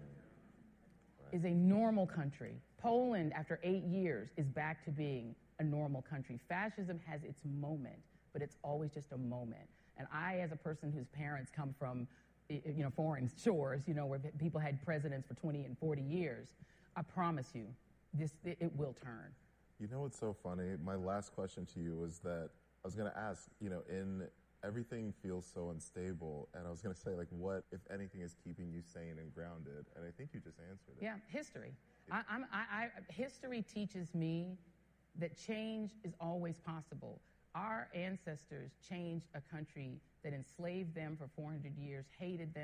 Right. Is a normal country. Poland, after eight years, is back to being a normal country. Fascism has its moment, but it's always just a moment. And I, as a person whose parents come from, you know, foreign shores, you know, where people had presidents for twenty and forty years, I promise you, this it, it will turn. You know what's so funny? My last question to you was that I was going to ask, you know, in everything feels so unstable, and I was going to say, like, what, if anything, is keeping you sane and grounded? And I think you just answered it. Yeah, history. I, I'm, I, I, history teaches me that change is always possible. Our ancestors changed a country that enslaved them for four hundred years, hated them,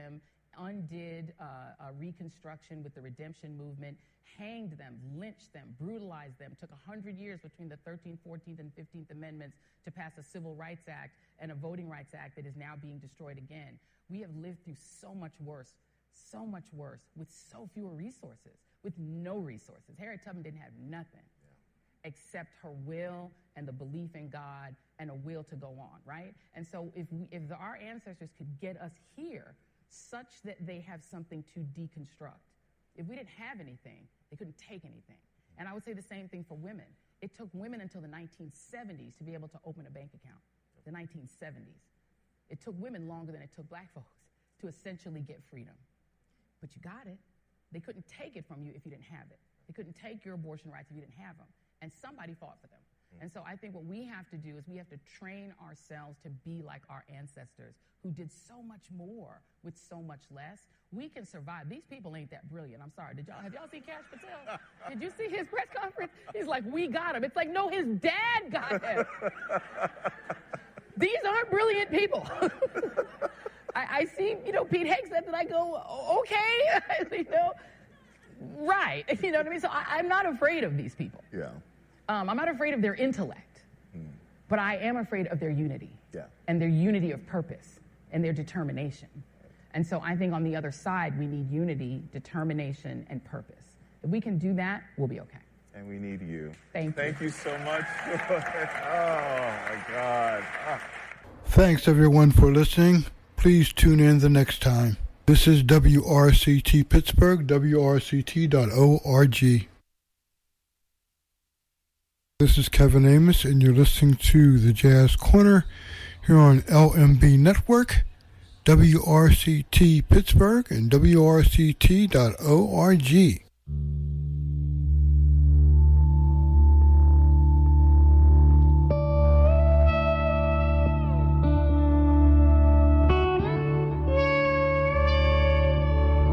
undid uh, a Reconstruction with the Redemption Movement, hanged them, lynched them, brutalized them, took one hundred years between the thirteenth, fourteenth, and fifteenth Amendments to pass a Civil Rights Act and a Voting Rights Act that is now being destroyed again. We have lived through so much worse, so much worse, with so fewer resources, with no resources. Harriet Tubman didn't have nothing yeah. except her will and the belief in God and a will to go on, right? And so if we, if the, our ancestors could get us here such that they have something to deconstruct, if we didn't have anything, they couldn't take anything. And I would say the same thing for women. It took women until the nineteen seventies to be able to open a bank account, the nineteen seventies. It took women longer than it took black folks to essentially get freedom. But you got it. They couldn't take it from you if you didn't have it. They couldn't take your abortion rights if you didn't have them. And somebody fought for them. And so I think what we have to do is we have to train ourselves to be like our ancestors who did so much more with so much less. We can survive. These people ain't that brilliant. I'm sorry. Did y'all have y'all seen Kash Patel? Did you see his press conference? He's like, we got him. It's like, no, his dad got him. These aren't brilliant people. I, I see, you know, Pete Hegseth, and I go, okay, you know, right. You know what I mean? So I, I'm not afraid of these people. Yeah. Um, I'm not afraid of their intellect, mm. but I am afraid of their unity. Yeah. And their unity of purpose and their determination. And so I think on the other side, we need unity, determination, and purpose. If we can do that, we'll be okay. And we need you. Thank you. Thank you so much. Oh, my God. Ah. Thanks, everyone, for listening. Please tune in the next time. This is W R C T Pittsburgh, W R C T dot org. This is Kevin Amos, and you're listening to The Jazz Corner here on L M B Network, W R C T Pittsburgh, and W R C T dot org.